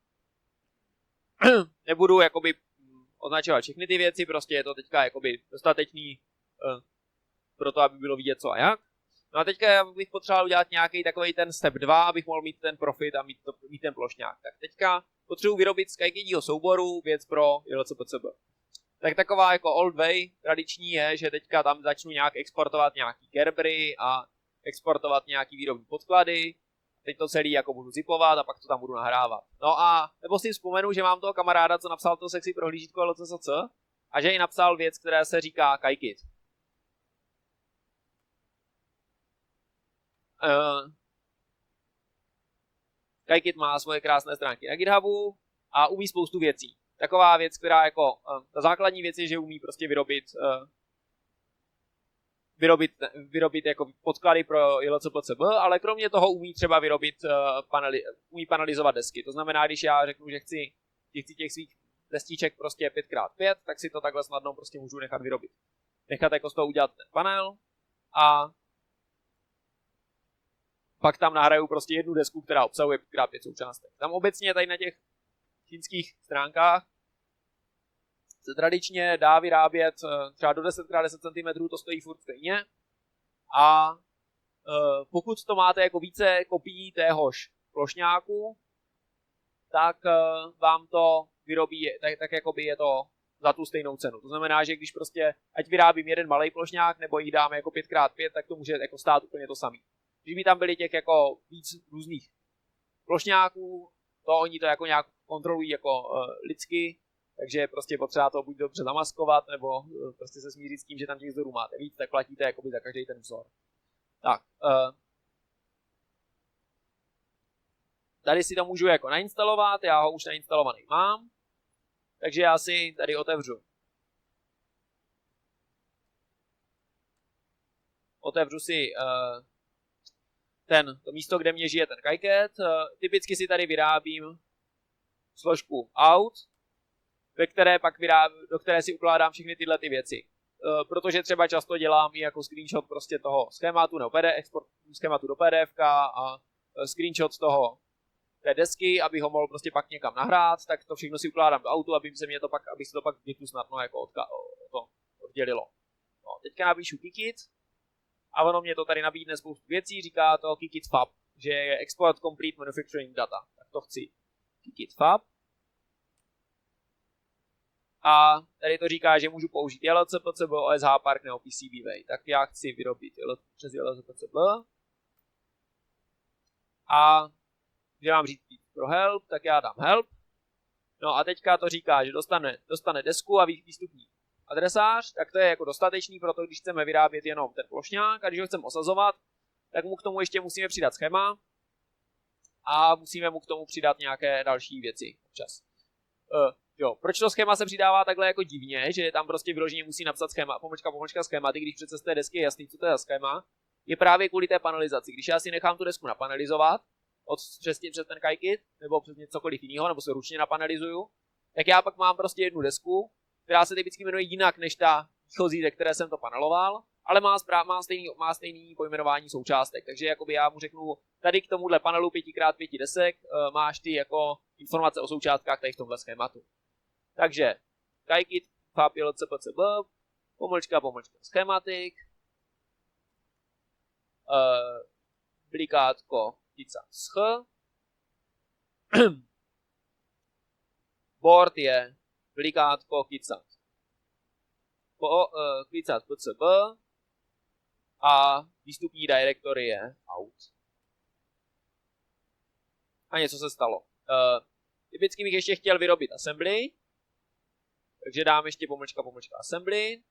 nebudu jakoby označovat všechny ty věci, prostě je to teďka jakoby dostatečný uh, pro to, aby bylo vidět co a jak. No a teďka já bych potřeboval udělat nějaký takový ten step dva, abych mohl mít ten profit a mít, to, mít ten plošňák. Tak teďka potřebuji vyrobit z SkyKidího souboru věc pro J L C P C B. Tak taková jako old way tradiční je, že teďka tam začnu nějak exportovat nějaký Gerbery a exportovat nějaký výrobní podklady. Teď to celý jako budu zipovat a pak to tam budu nahrávat. No a nebo si vzpomenu, že mám toho kamaráda, co napsal to sexy prohlížítko L C S C a že jí napsal věc, která se říká KaiKit. Uh, KaiKit má svoje krásné stránky na GitHubu a umí spoustu věcí. taková věc, která jako, uh, ta základní věc je, že umí prostě vyrobit, uh, vyrobit, vyrobit jako podklady pro I L C P C B, ale kromě toho umí třeba vyrobit, uh, paneli, umí panelizovat desky. To znamená, když já řeknu, že chci, že chci těch svých destiček prostě pět krát pět, tak si to takhle snadno prostě můžu nechat vyrobit. Nechat jako z toho udělat ten panel a pak tam nahraju prostě jednu desku, která obsahuje pět krát pět součástek. Tam obecně tady na těch čínských stránkách se tradičně dá vyrábět třeba do deset krát deset centimetrů, to stojí furt stejně. A pokud to máte jako více kopií téhož plošňáku, tak vám to vyrobí, tak, tak jakoby je to za tu stejnou cenu. To znamená, že když prostě, ať vyrábím jeden malý plošňák, nebo jich dáme jako pět krát pět, tak to může jako stát úplně to samý. Když by tam byly těch jako víc různých plošňáků, to oni to jako nějak kontrolují jako uh, lidsky, takže je prostě potřeba to buď dobře zamaskovat, nebo uh, prostě se smířit s tím, že tam těch vzorů máte víc, tak platíte jakoby za každý ten vzor. Tak, uh, tady si to můžu jako nainstalovat, já ho už nainstalovaný mám, takže já si tady otevřu. Otevřu si uh, ten, to místo, kde mě žije ten KiCad. Uh, typicky si tady vyrábím složku out, ve které pak vyráb, do které si ukládám všechny tyhle ty věci. Uh, protože třeba často dělám i jako screenshot prostě toho schématu nebo P D F, export schématu do P D F a uh, screenshot toho té desky, aby ho mohl prostě pak někam nahrát, tak to všechno si ukládám do autu, aby se mě to pak, aby se to pak v snadno jako odka, to oddělilo. No, teďka napíšu KiCad a ono mě to tady nabídne spoustu věcí, říká to KiCad Fab, že je Export Complete Manufacturing Data. Tak to chci. KiCad Fab. A tady to říká, že můžu použít I L C P C B, O S H Park nebo P C B Way. Tak já chci vyrobit přes I L C P C B. A že mám říct pro help, tak já dám help. No a teďka to říká, že dostane, dostane desku a výstupní adresář, tak to je jako dostatečný pro to, když chceme vyrábět jenom ten plošňák a když ho chceme osazovat, tak mu k tomu ještě musíme přidat schéma a musíme mu k tomu přidat nějaké další věci občas. Uh, jo, proč to schéma se přidává takhle jako divně, že tam prostě vyloženě musí napsat schéma, pomočka, pomočka schématy, když přece z té desky je jasný, co to je za schéma, je právě kvůli té panelizaci. Když já si nechám tu desku napanelizovat, od přes, přes ten KiCad, nebo přes cokoliv jiného, nebo se ručně napanelizuju, tak já pak mám prostě jednu desku, která se typicky jmenuje jinak než ta výchozí, ze které jsem to paneloval, ale má, správ, má, stejný, má stejný pojmenování součástek. Takže jakoby já mu řeknu, tady k tomuhle panelu pět krát pět desek uh, máš ty jako informace o součástkách tady v tomhle schématu. Takže KiCad Fab I L C P C B, pomlčka, pomlčka schematik, uh, klikátko tica sch, board je klikátko kicat po, uh, klicat P C B a výstupní directory je out. A něco se stalo. Uh, typicky bych ještě chtěl vyrobit assembly, takže dám ještě pomlčka, pomlčka assembly.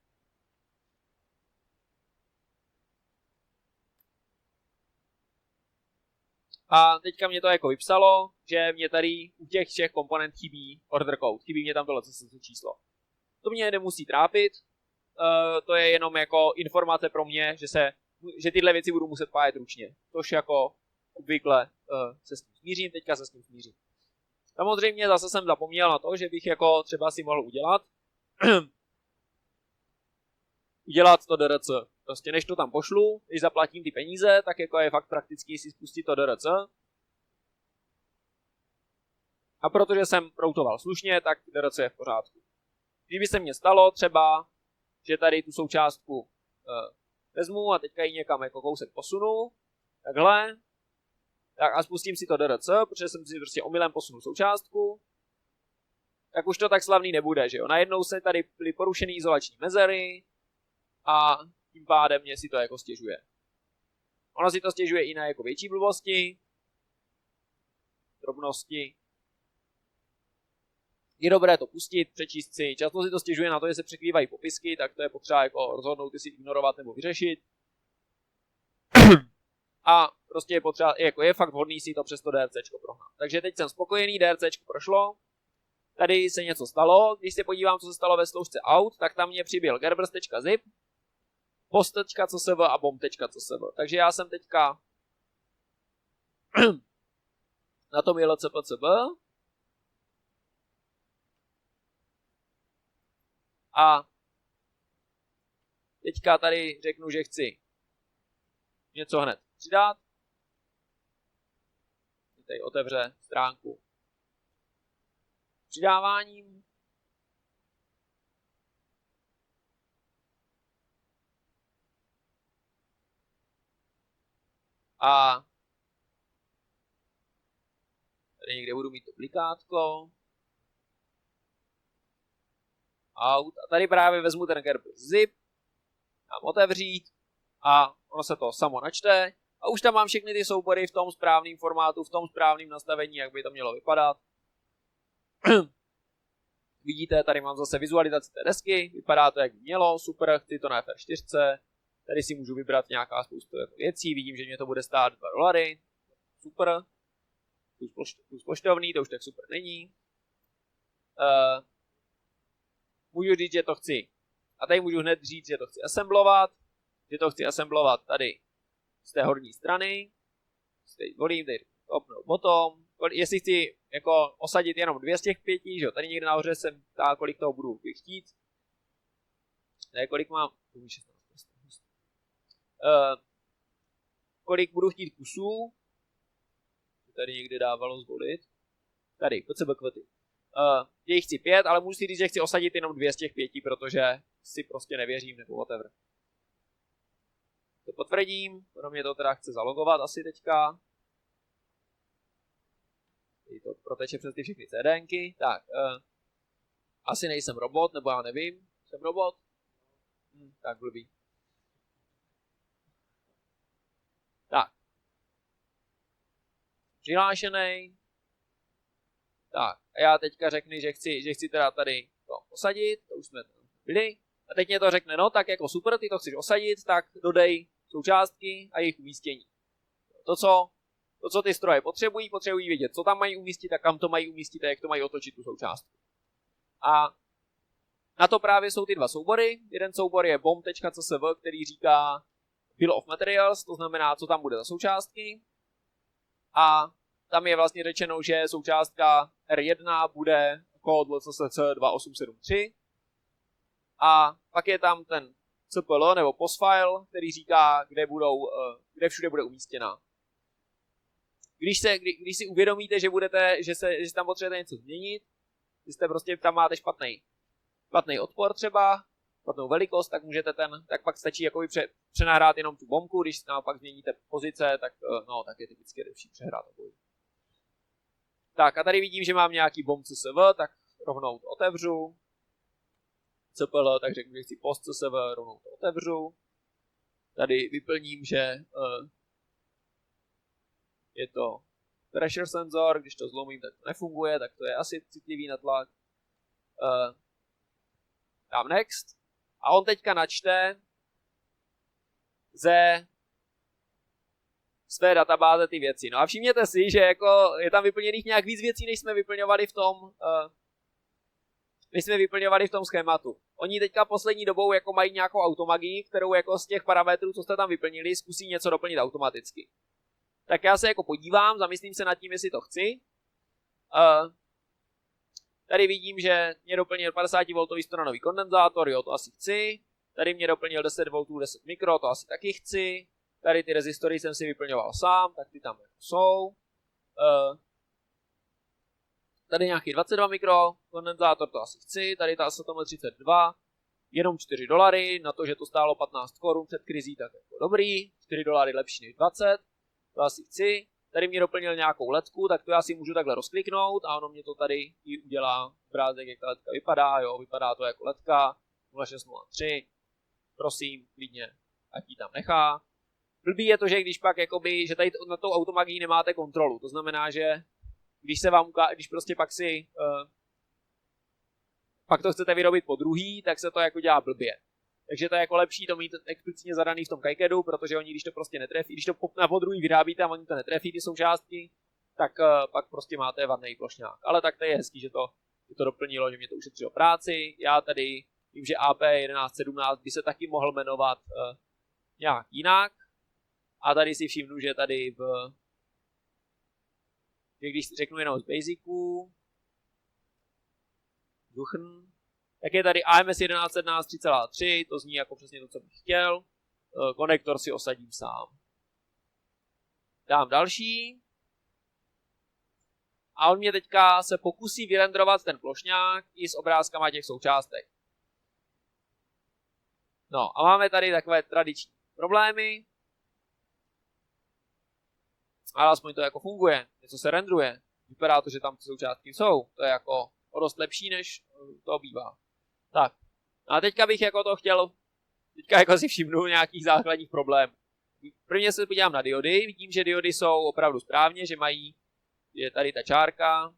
A teďka mě to jako vypsalo, že mě tady u těch všech komponent chybí order code, chybí mě tam tohle číslo. To mě nemusí trápit, uh, to je jenom jako informace pro mě, že, se, že tyhle věci budu muset pájet ručně. Což jako obvykle uh, se s tím smířím, teďka se s tím smířím. Samozřejmě zase jsem zapomněl na to, že bych jako třeba si mohl udělat udělat to D R C. Prostě než to tam pošlu, když zaplatím ty peníze, tak jako je fakt prakticky si spustit to D R C. A protože jsem routoval slušně, tak D R C je v pořádku. Když by se mně stalo třeba, že tady tu součástku eh, vezmu a teďka ji někam jako kousek posunu, takhle, tak a spustím si to D R C, protože jsem si prostě omylem posunul součástku, tak už to tak slavný nebude, že jo. Najednou se tady byly porušený izolační mezery a tím pádem mě si to jako stěžuje. Ono si to stěžuje i na jako větší blbosti, drobnosti. Je dobré to pustit, přečíst si. Často si to stěžuje na to, že se překrývají popisky, tak to je potřeba jako rozhodnout, jestli ignorovat nebo vyřešit. A prostě je potřeba, jako je fakt vhodný si to přes to DRCčko prohnat. Takže teď jsem spokojený, DRCčko prošlo. tady se něco stalo, když se podívám, co se stalo ve složce out, tak tam mě přibyl gerbers.zip, post.csv a bomb.csv. Takže já jsem teďka na tom jlcpcb a teďka tady řeknu, že chci něco hned přidat. Tady otevře stránku s přidáváním. A tady někde budu mít duplikátko. Out. A tady právě vezmu ten gerbers zip. Dám otevřít. A ono se to samo načte. A už tam mám všechny ty soubory v tom správném formátu, v tom správném nastavení, jak by to mělo vypadat. Vidíte, tady mám zase vizualizaci té desky. Vypadá to, jak by mělo. Super, chci to na F R čtyři. Tady si můžu vybrat nějaká spoustu věcí. Vidím, že mě to bude stát dva dolary. Super. Plus poštovný, to už tak super není. Uh, můžu říct, že to chci. A tady můžu hned říct, že to chci assemblovat. Že to chci assemblovat tady z té horní strany. Tady volím, tady top nebo bottom. Jestli chci jako osadit jenom dvě z těch pěti, že jo, tady někde nahoře jsem ptá, kolik toho budu chtít. Ne, kolik mám? Uh, kolik budu chtít kusů. Tady někde dávalo zvolit. Tady, pojď se bekvety. Uh, je jich chci pět, ale můžu si říct, že chci osadit jenom dvě z těch pěti, protože si prostě nevěřím, nebo whatever. To potvrdím, pro mě to teda chce zalogovat asi teďka. Tady to proteče přes ty všechny CDNky. Tak, uh, asi nejsem robot, nebo já nevím. Jsem robot? Hm, tak blbý. Tak. Přihlášený. Tak, a já teďka řeknu, že chci, že chci teda tady to osadit, to už jsme tam byli. A teď mě to řekne, no tak jako super, ty to chceš osadit, tak dodej součástky a jejich umístění. To, co, to, co ty stroje potřebují, potřebují vědět, co tam mají umístit a kam to mají umístit a jak to mají otočit tu součástku. A na to právě jsou ty dva soubory. Jeden soubor je bomb.csv, který říká bill of materials, to znamená, co tam bude za součástky. A tam je vlastně řečeno, že součástka R jedna bude kód L C S C dva osm sedm tři. A pak je tam ten C P L nebo postfile, který říká, kde, budou, kde všude bude umístěna. Když, se, kdy, když si uvědomíte, že, budete, že, se, že tam potřebujete něco změnit, když jste prostě tam máte špatný, špatný odpor třeba, špatnou velikost, tak můžete ten, tak pak stačí jakoby pře, přenahrát jenom tu bombku, když naopak změníte pozice, tak, no, tak je typicky lepší přehrát obojí. Tak a tady vidím, že mám nějaký bomb C S V, tak rovnou to otevřu. C P L, tak řeknu, že chci post C S V, rovnou to otevřu. Tady vyplním, že uh, je to pressure sensor, když to zlomím, tak to nefunguje, tak to je asi citlivý na tlak. Uh, dám next. A on teďka načte ze své databáze ty věci. No a všimněte si, že jako je tam vyplněných nějak víc věcí, než jsme vyplňovali v tom, uh, než jsme vyplňovali v tom schématu. Oni teďka poslední dobou jako mají nějakou automagii, kterou jako z těch parametrů, co jste tam vyplnili, zkusí něco doplnit automaticky. Tak já se jako podívám, zamyslím se nad tím, jestli to chci. Uh, tady vidím, že mě doplnil padesát voltový stonanový kondenzátor, jo, to asi chci. Tady mě doplnil deset voltů, deset mikro, to asi taky chci. Tady ty rezistory jsem si vyplňoval sám, tak ty tam jsou. Uh, tady nějaký dvacet dva mikro, kondenzátor to asi chci. Tady ta S T M třicet dva, jenom čtyři dolary, na to, že to stálo patnáct korun před krizí, tak jako dobrý. čtyři dolary lepší než dvacet, to asi chci. Tady mě doplnil nějakou ledku, tak to já si můžu takhle rozkliknout a ono mě to tady i udělá obrázek, jak ta ledka vypadá. Jo, vypadá to jako ledka nula šest nula tři. Prosím, klidně, ať ji tam nechá. Blbý je to, že když pak jakoby, že tady na tou automagií nemáte kontrolu. To znamená, že když se vám uká, když prostě pak si uh, pak to chcete vyrobit po druhý, tak se to jako dělá blbě. Takže to je jako lepší to mít explicitně zadaný v tom kajkedu, protože oni, když to prostě netrefí, když to na podruhý vyrábíte a oni to netrefí ty součástky, tak uh, pak prostě máte vadnej plošňák. Ale tak to je hezký, že to že to doplnilo, že mě to ušetřilo práci. Já tady vím, že A P jedenáct sedmnáct by se taky mohl jmenovat uh, nějak jinak. A tady si všimnu, že tady v... že když řeknu jenom z basiců, Duchen, tak je tady A M S jedenáct sedmnáct tři celá tři, to zní jako přesně to, co bych chtěl. Uh, konektor si osadím sám. Dám další. A on mě teďka se pokusí vyrenderovat ten plošňák i s obrázkama těch součástek. No a máme tady takové tradiční problémy. Ale aspoň to jako funguje. Něco se rendruje. Vypadá to, že tam ty součástky jsou. To je jako o dost lepší, než to bývá. Tak. A teďka bych jako to chtěl, teďka jako si všimnu nějakých základních problémů. Prvně se podívám na diody. Vidím, že diody jsou opravdu správně, že mají, je tady ta čárka.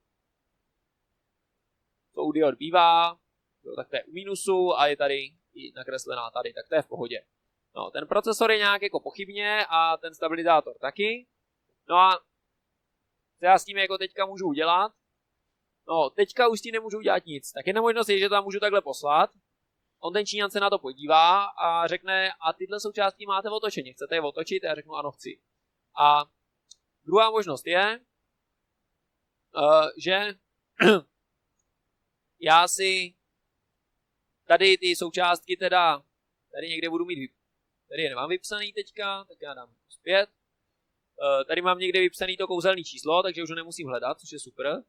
To u diod bývá. Jo, tak to je u minusu a je tady i nakreslená tady, tak to je v pohodě. No, ten procesor je nějak jako pochybně a ten stabilizátor taky. No a co já s tím jako teďka můžu udělat? No, teďka už s tím nemůžu udělat nic. Tak jedna možnost je, že to tam můžu takhle poslat. On ten Číňan se na to podívá a řekne, a tyhle součástky máte otočeně, chcete je otočit? A já řeknu, ano, chci. A druhá možnost je, uh, že já si tady ty součástky teda, tady někde budu mít, tady je nemám vypsaný teďka, tak já dám zpět. Uh, tady mám někde vypsaný to kouzelné číslo, takže už ho nemusím hledat, což je super.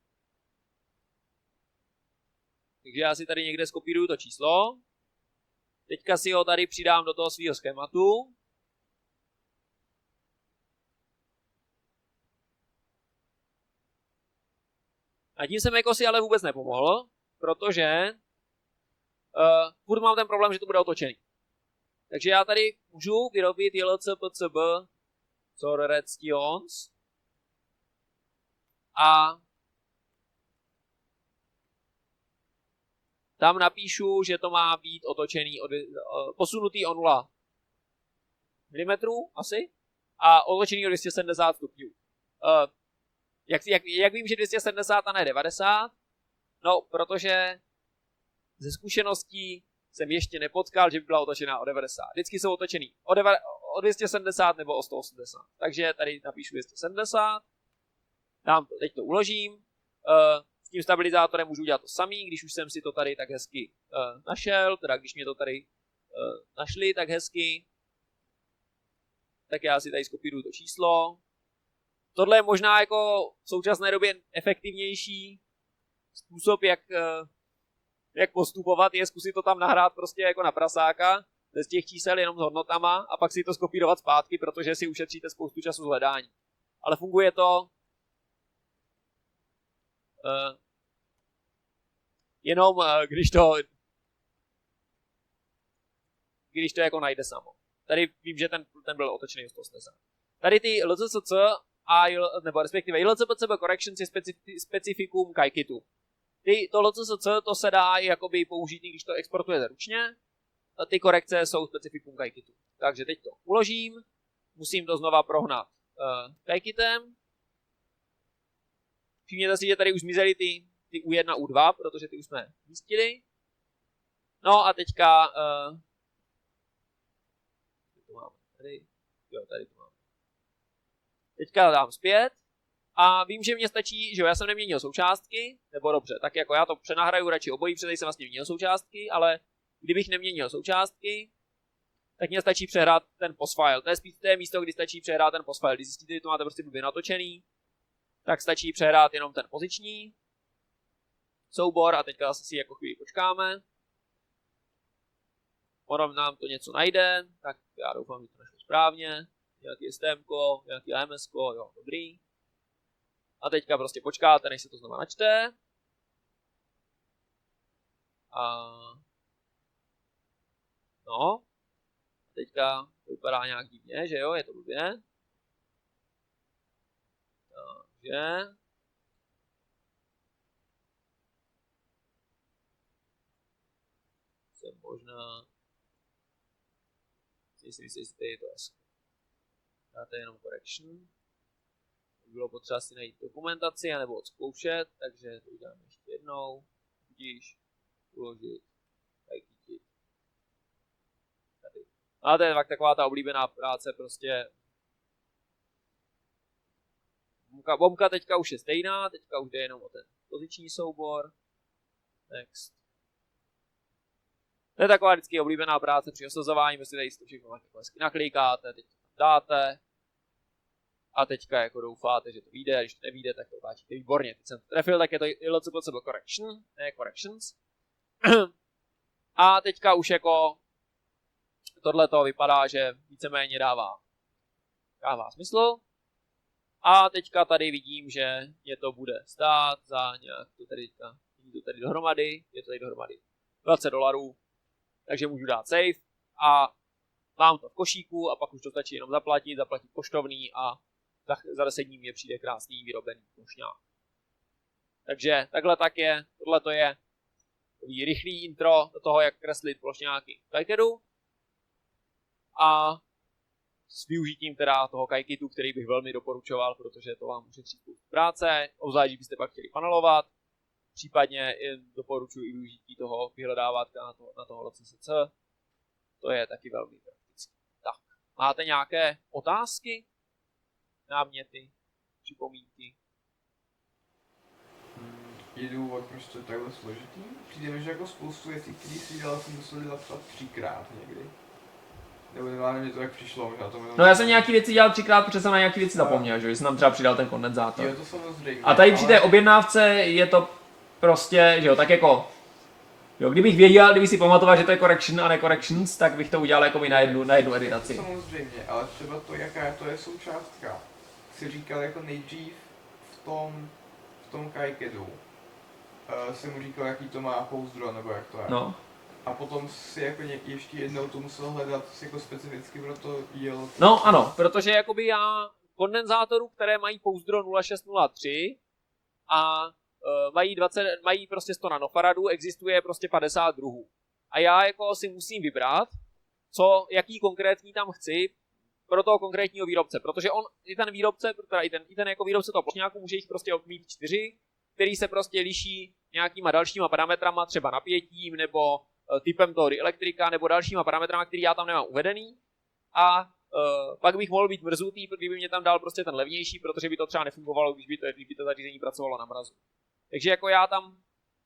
Takže já si tady někde skopíruju to číslo. Teďka si ho tady přidám do toho svého schématu. A tím jsem jako si ale vůbec nepomohl, protože uh, furt mám ten problém, že to bude otočený. Takže já tady můžu vyrobit J L C P C B Corrections a tam napíšu, že to má být otočený, od, uh, posunutý o nula milimetrů asi a otočený o dvě stě sedmdesát stupňů. Uh, jak, jak, jak vím, že dvě stě sedmdesát a ne devadesát? No, protože ze zkušeností jsem ještě nepotkal, že by byla otočená o devadesát. Vždycky jsou otočený o, deva, o dvě stě sedmdesát nebo o sto osmdesát. Takže tady napíšu dvě stě sedmdesát. Dám to, teď to uložím. Uh, s tím stabilizátorem můžu udělat to samý, když už jsem si to tady tak hezky uh, našel, teda když mě to tady uh, našli tak hezky, tak já si tady skopíruju to číslo. Tohle je možná jako v současné době efektivnější způsob, jak, uh, jak postupovat, je zkusit to tam nahrát prostě jako na prasáka, bez těch čísel jenom s hodnotama a pak si to skopírovat zpátky, protože si ušetříte spoustu času z hledání. Ale funguje to uh, jenom uh, když to když to jako najde samo. Tady vím, že ten, ten byl otočený o sto osmdesát. Tady ty L C C C a nebo respektive J L C P C B Corrections je specif- specifikum Kaikitu. Ty, to L C C C to se dá jakoby použít, když to exportujete ručně. A ty korekce jsou specifikum Kaikitu. Takže teď to uložím, musím to znova prohnat uh, Kaikitem. Všimněte si, že tady už zmizely ty, ty U jedna, U dva, protože ty už jsme zjistili. No a teďka uh, tady to máme, tady, jo, tady to máme. Teďka dám zpět a vím, že mě stačí, že jo, já jsem neměnil součástky, nebo dobře, tak jako já to přenahraju radši obojí, protože jsem vlastně měnil součástky, ale kdybych neměnil součástky, tak mě stačí přehrát ten postfile. To je spíš to je místo, kdy stačí přehrát ten postfile. Když zjistíte, že to máte prostě blbě natočený, tak stačí přehrát jenom ten poziční soubor a teďka zase si jako chvíli počkáme. Ono nám to něco najde, tak já doufám, že to našlo správně. Nějaký S T M ko, nějaký A M S ko, jo, dobrý. A teďka prostě počkáte, než se to znova načte. A no, teďka to vypadá nějak divně, že jo, je to blbě. Takže jsem možná si myslím, že je to hezky. Dáte jenom correction. Bylo potřeba si najít dokumentaci anebo odzkoušet, takže to uděláme ještě jednou. Tudíž uložit, tady chytit. Tady. A to je fakt taková ta oblíbená práce, prostě Bombka, bombka teďka už je stejná, teďka už jde jenom o ten poziční soubor. Next. To je taková vždycky oblíbená práce při osazování, prostě tady si to všechno hezky naklikáte, teď to dáte. A teďka jako doufáte, že to vyjde, a když to nevyjde, tak to otáčíte výborně. Teď jsem to trefil, tak je to I L C P C B correction, ne corrections. A teďka už jako tohleto vypadá, že víceméně dává, dává smysl. A teďka tady vidím, že mě to bude stát za nějak to tady, to tady dohromady, je to tady dohromady dvacet dolarů, takže můžu dát save a mám to v košíku a pak už to stačí jenom zaplatit, zaplatit poštovný a za, za deset dní mě přijde krásný vyrobený plošňák. Takže takhle tak je, tohle to je takový rychlý intro do toho, jak kreslit plošňáky v KiCadu a s využitím teda toho KiCitu, který bych velmi doporučoval, protože to vám ušetří spoustu práce, obzvlášť, když byste pak chtěli panelovat. Případně doporučuji i využití toho vyhledávatka na, to, na toho C C C. To je taky velmi praktické. Tak, máte nějaké otázky, náměty, připomínky? Hmm, je důvod, proč to je takhle složitý? Přijde mi, že jako spoustu věcí, které si dělal, jsem musel dělat třikrát někdy. Nebo nevím, mě to jak přišlo, možná to No já jsem nějaký věci dělal třikrát, protože jsem na nějaký věci zapomněl, že jsem tam třeba přidal ten kondenzátor. Jo, to samozřejmě. A tady při té ale... objednávce je to prostě, že jo, tak jako, jo, kdybych věděl, kdybych si pamatoval, že to je correction a ne corrections, tak bych to udělal jako na jednu, na jednu editaci. Samozřejmě, ale třeba to, jaká to je součástka, si říkal jako nejdřív v tom, v tom KiCadu. Uh, jsem mu říkal, jaký to má pouzdro, nebo jak to je. No. A potom si jako ně, ještě jednou to musel hledat jako specificky pro to I L C. No ano. Protože jakoby já kondenzátorů, které mají pouzdro nula šest nula tři a uh, mají, dvacet, mají prostě sto nanofaradů, existuje prostě padesát druhů. A já jako si musím vybrat, co, jaký konkrétní tam chci pro toho konkrétního výrobce. Protože on, i ten výrobce, teda i ten, i ten jako výrobce toho plošňáku může jich prostě mít čtyři, který se prostě liší nějakýma dalšíma parametrama, třeba napětím nebo typem toho elektrika nebo dalšíma parametrama, který já tam nemám uvedený. A uh, pak bych mohl být mrzutý, kdyby mě tam dal prostě ten levnější, protože by to třeba nefungovalo, když by to, když by to zařízení pracovalo na mrazu. Takže jako já tam uh,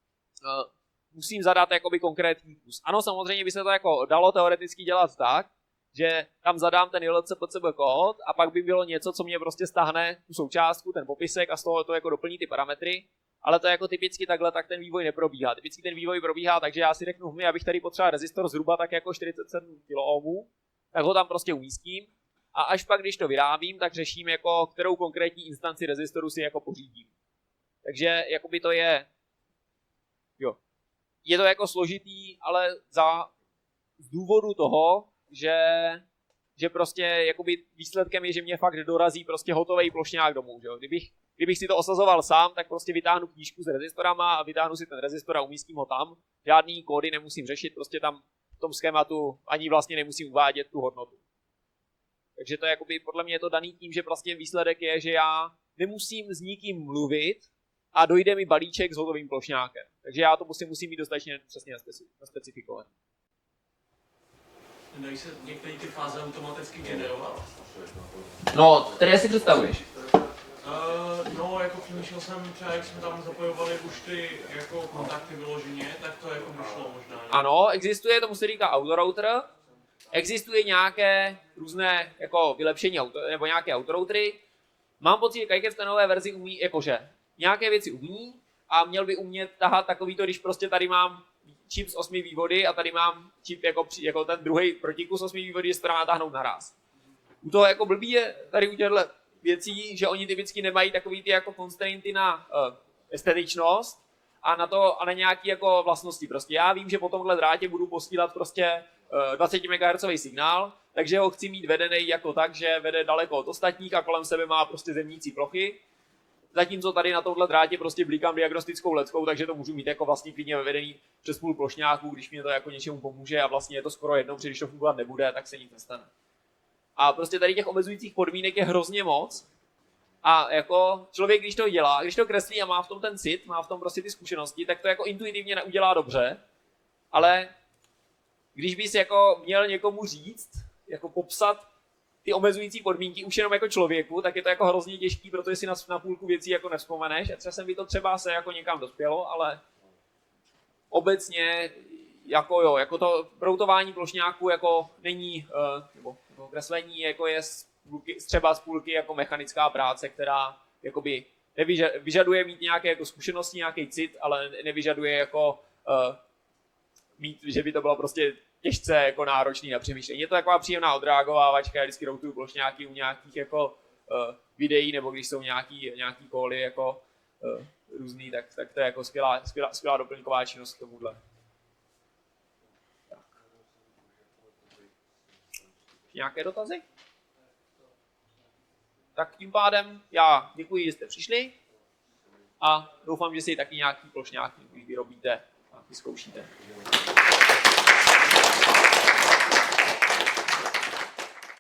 musím zadat jakoby konkrétní kus. Ano, samozřejmě by se to jako dalo teoreticky dělat tak, že tam zadám ten I L C P C B kód a pak by bylo něco, co mě prostě stáhne tu součástku, ten popisek a z toho to jako doplní ty parametry. Ale to jako typicky takhle, tak ten vývoj neprobíhá. Typicky ten vývoj probíhá, takže já si řeknu, hm, abych tady potřeboval rezistor zhruba tak jako čtyřicet sedm kiloohmů, tak ho tam prostě umístím. A až pak, když to vyrábím, tak řeším, jako, kterou konkrétní instanci rezistoru si jako pořídím. Takže jakoby to je, jo, je to jako složitý, ale za, z důvodu toho, že, že prostě jakoby výsledkem je, že mě fakt dorazí prostě hotový plošňák domů, že jo. Kdybych Kdybych si to osazoval sám, tak prostě vytáhnu knížku s rezistorama a vytáhnu si ten rezistor a umístím ho tam. Žádný kódy nemusím řešit, prostě tam v tom schématu ani vlastně nemusím uvádět tu hodnotu. Takže to je jakoby, podle mě je to daný tím, že vlastně výsledek je, že já nemusím s nikým mluvit a dojde mi balíček s hotovým plošňákem. Takže já to musím, musím mít dostatečně přesně naspecifikovat. Dají se některé ty fáze automaticky generovat? No, které si představuješ? Uh, no, jako přemýšlel jsem třeba, jak jsme tam zapojovali už ty jako kontakty vyloženě, tak to jako vyšlo možná. Ne? Ano, existuje, tomu se říká autorouter. Existuje nějaké různé jako vylepšení auto, nebo nějaké autoroutery. Mám pocit, že KiCad v té nové verzi umí, jakože nějaké věci umí a měl by umět tahat takovýto, když prostě tady mám čip s osmi vývody a tady mám čip jako, jako ten druhý protikus s osmi vývody, že se to dá natáhnout naraz. U toho jako blbý je tady u těchto věcí, že oni typicky nemají takový ty jako constrainty na uh, estetičnost a na to a na nějaké jako vlastnosti. Prostě já vím, že po tomhle drátě budu posílat prostě uh, dvacet megahertzový signál, takže ho chci mít vedený jako tak, že vede daleko od ostatních a kolem sebe má prostě zemnící plochy. Zatímco tady na tomhle drátě prostě blíkám diagnostickou ledkou, takže to můžu mít jako vlastně klidně vedený přes půl plošňáku, když mě to jako něčemu pomůže a vlastně je to skoro jednou, protože když to fungovat nebude, tak se nic nestane. A prostě tady těch omezujících podmínek je hrozně moc A jako člověk, když to dělá, když to kreslí a má v tom ten cit, má v tom prostě ty zkušenosti, tak to jako intuitivně neudělá dobře, ale když bys jako měl někomu říct, jako popsat ty omezující podmínky už jenom jako člověku, tak je to jako hrozně těžký, protože si na, na půlku věcí jako nevzpomeneš. A třeba jsem by to třeba se jako někam dospělo, ale obecně jako jo, jako to broutování plošňáků jako není, uh, nebo to kreslení jako je z půlky, třeba z půlky jako mechanická práce, která jakoby nevyžaduje, vyžaduje mít nějaké jako zkušenosti, nějaký cit, ale nevyžaduje jako uh, mít, že by to bylo prostě těžce jako náročný na přemýšlení. Je to taková příjemná odreagovávačka, já vždycky routuju plošňáky u nějakých jako uh, videí, nebo když jsou nějaký, nějaký koly jako uh, různý, tak, tak to je jako skvělá, skvělá, skvělá doplňková činnost k tomuhle. Tak. Nějaké dotazy? Tak tím pádem já děkuji, že jste přišli a doufám, že si taky nějaký plošňáky, když vyrobíte a vyzkoušíte.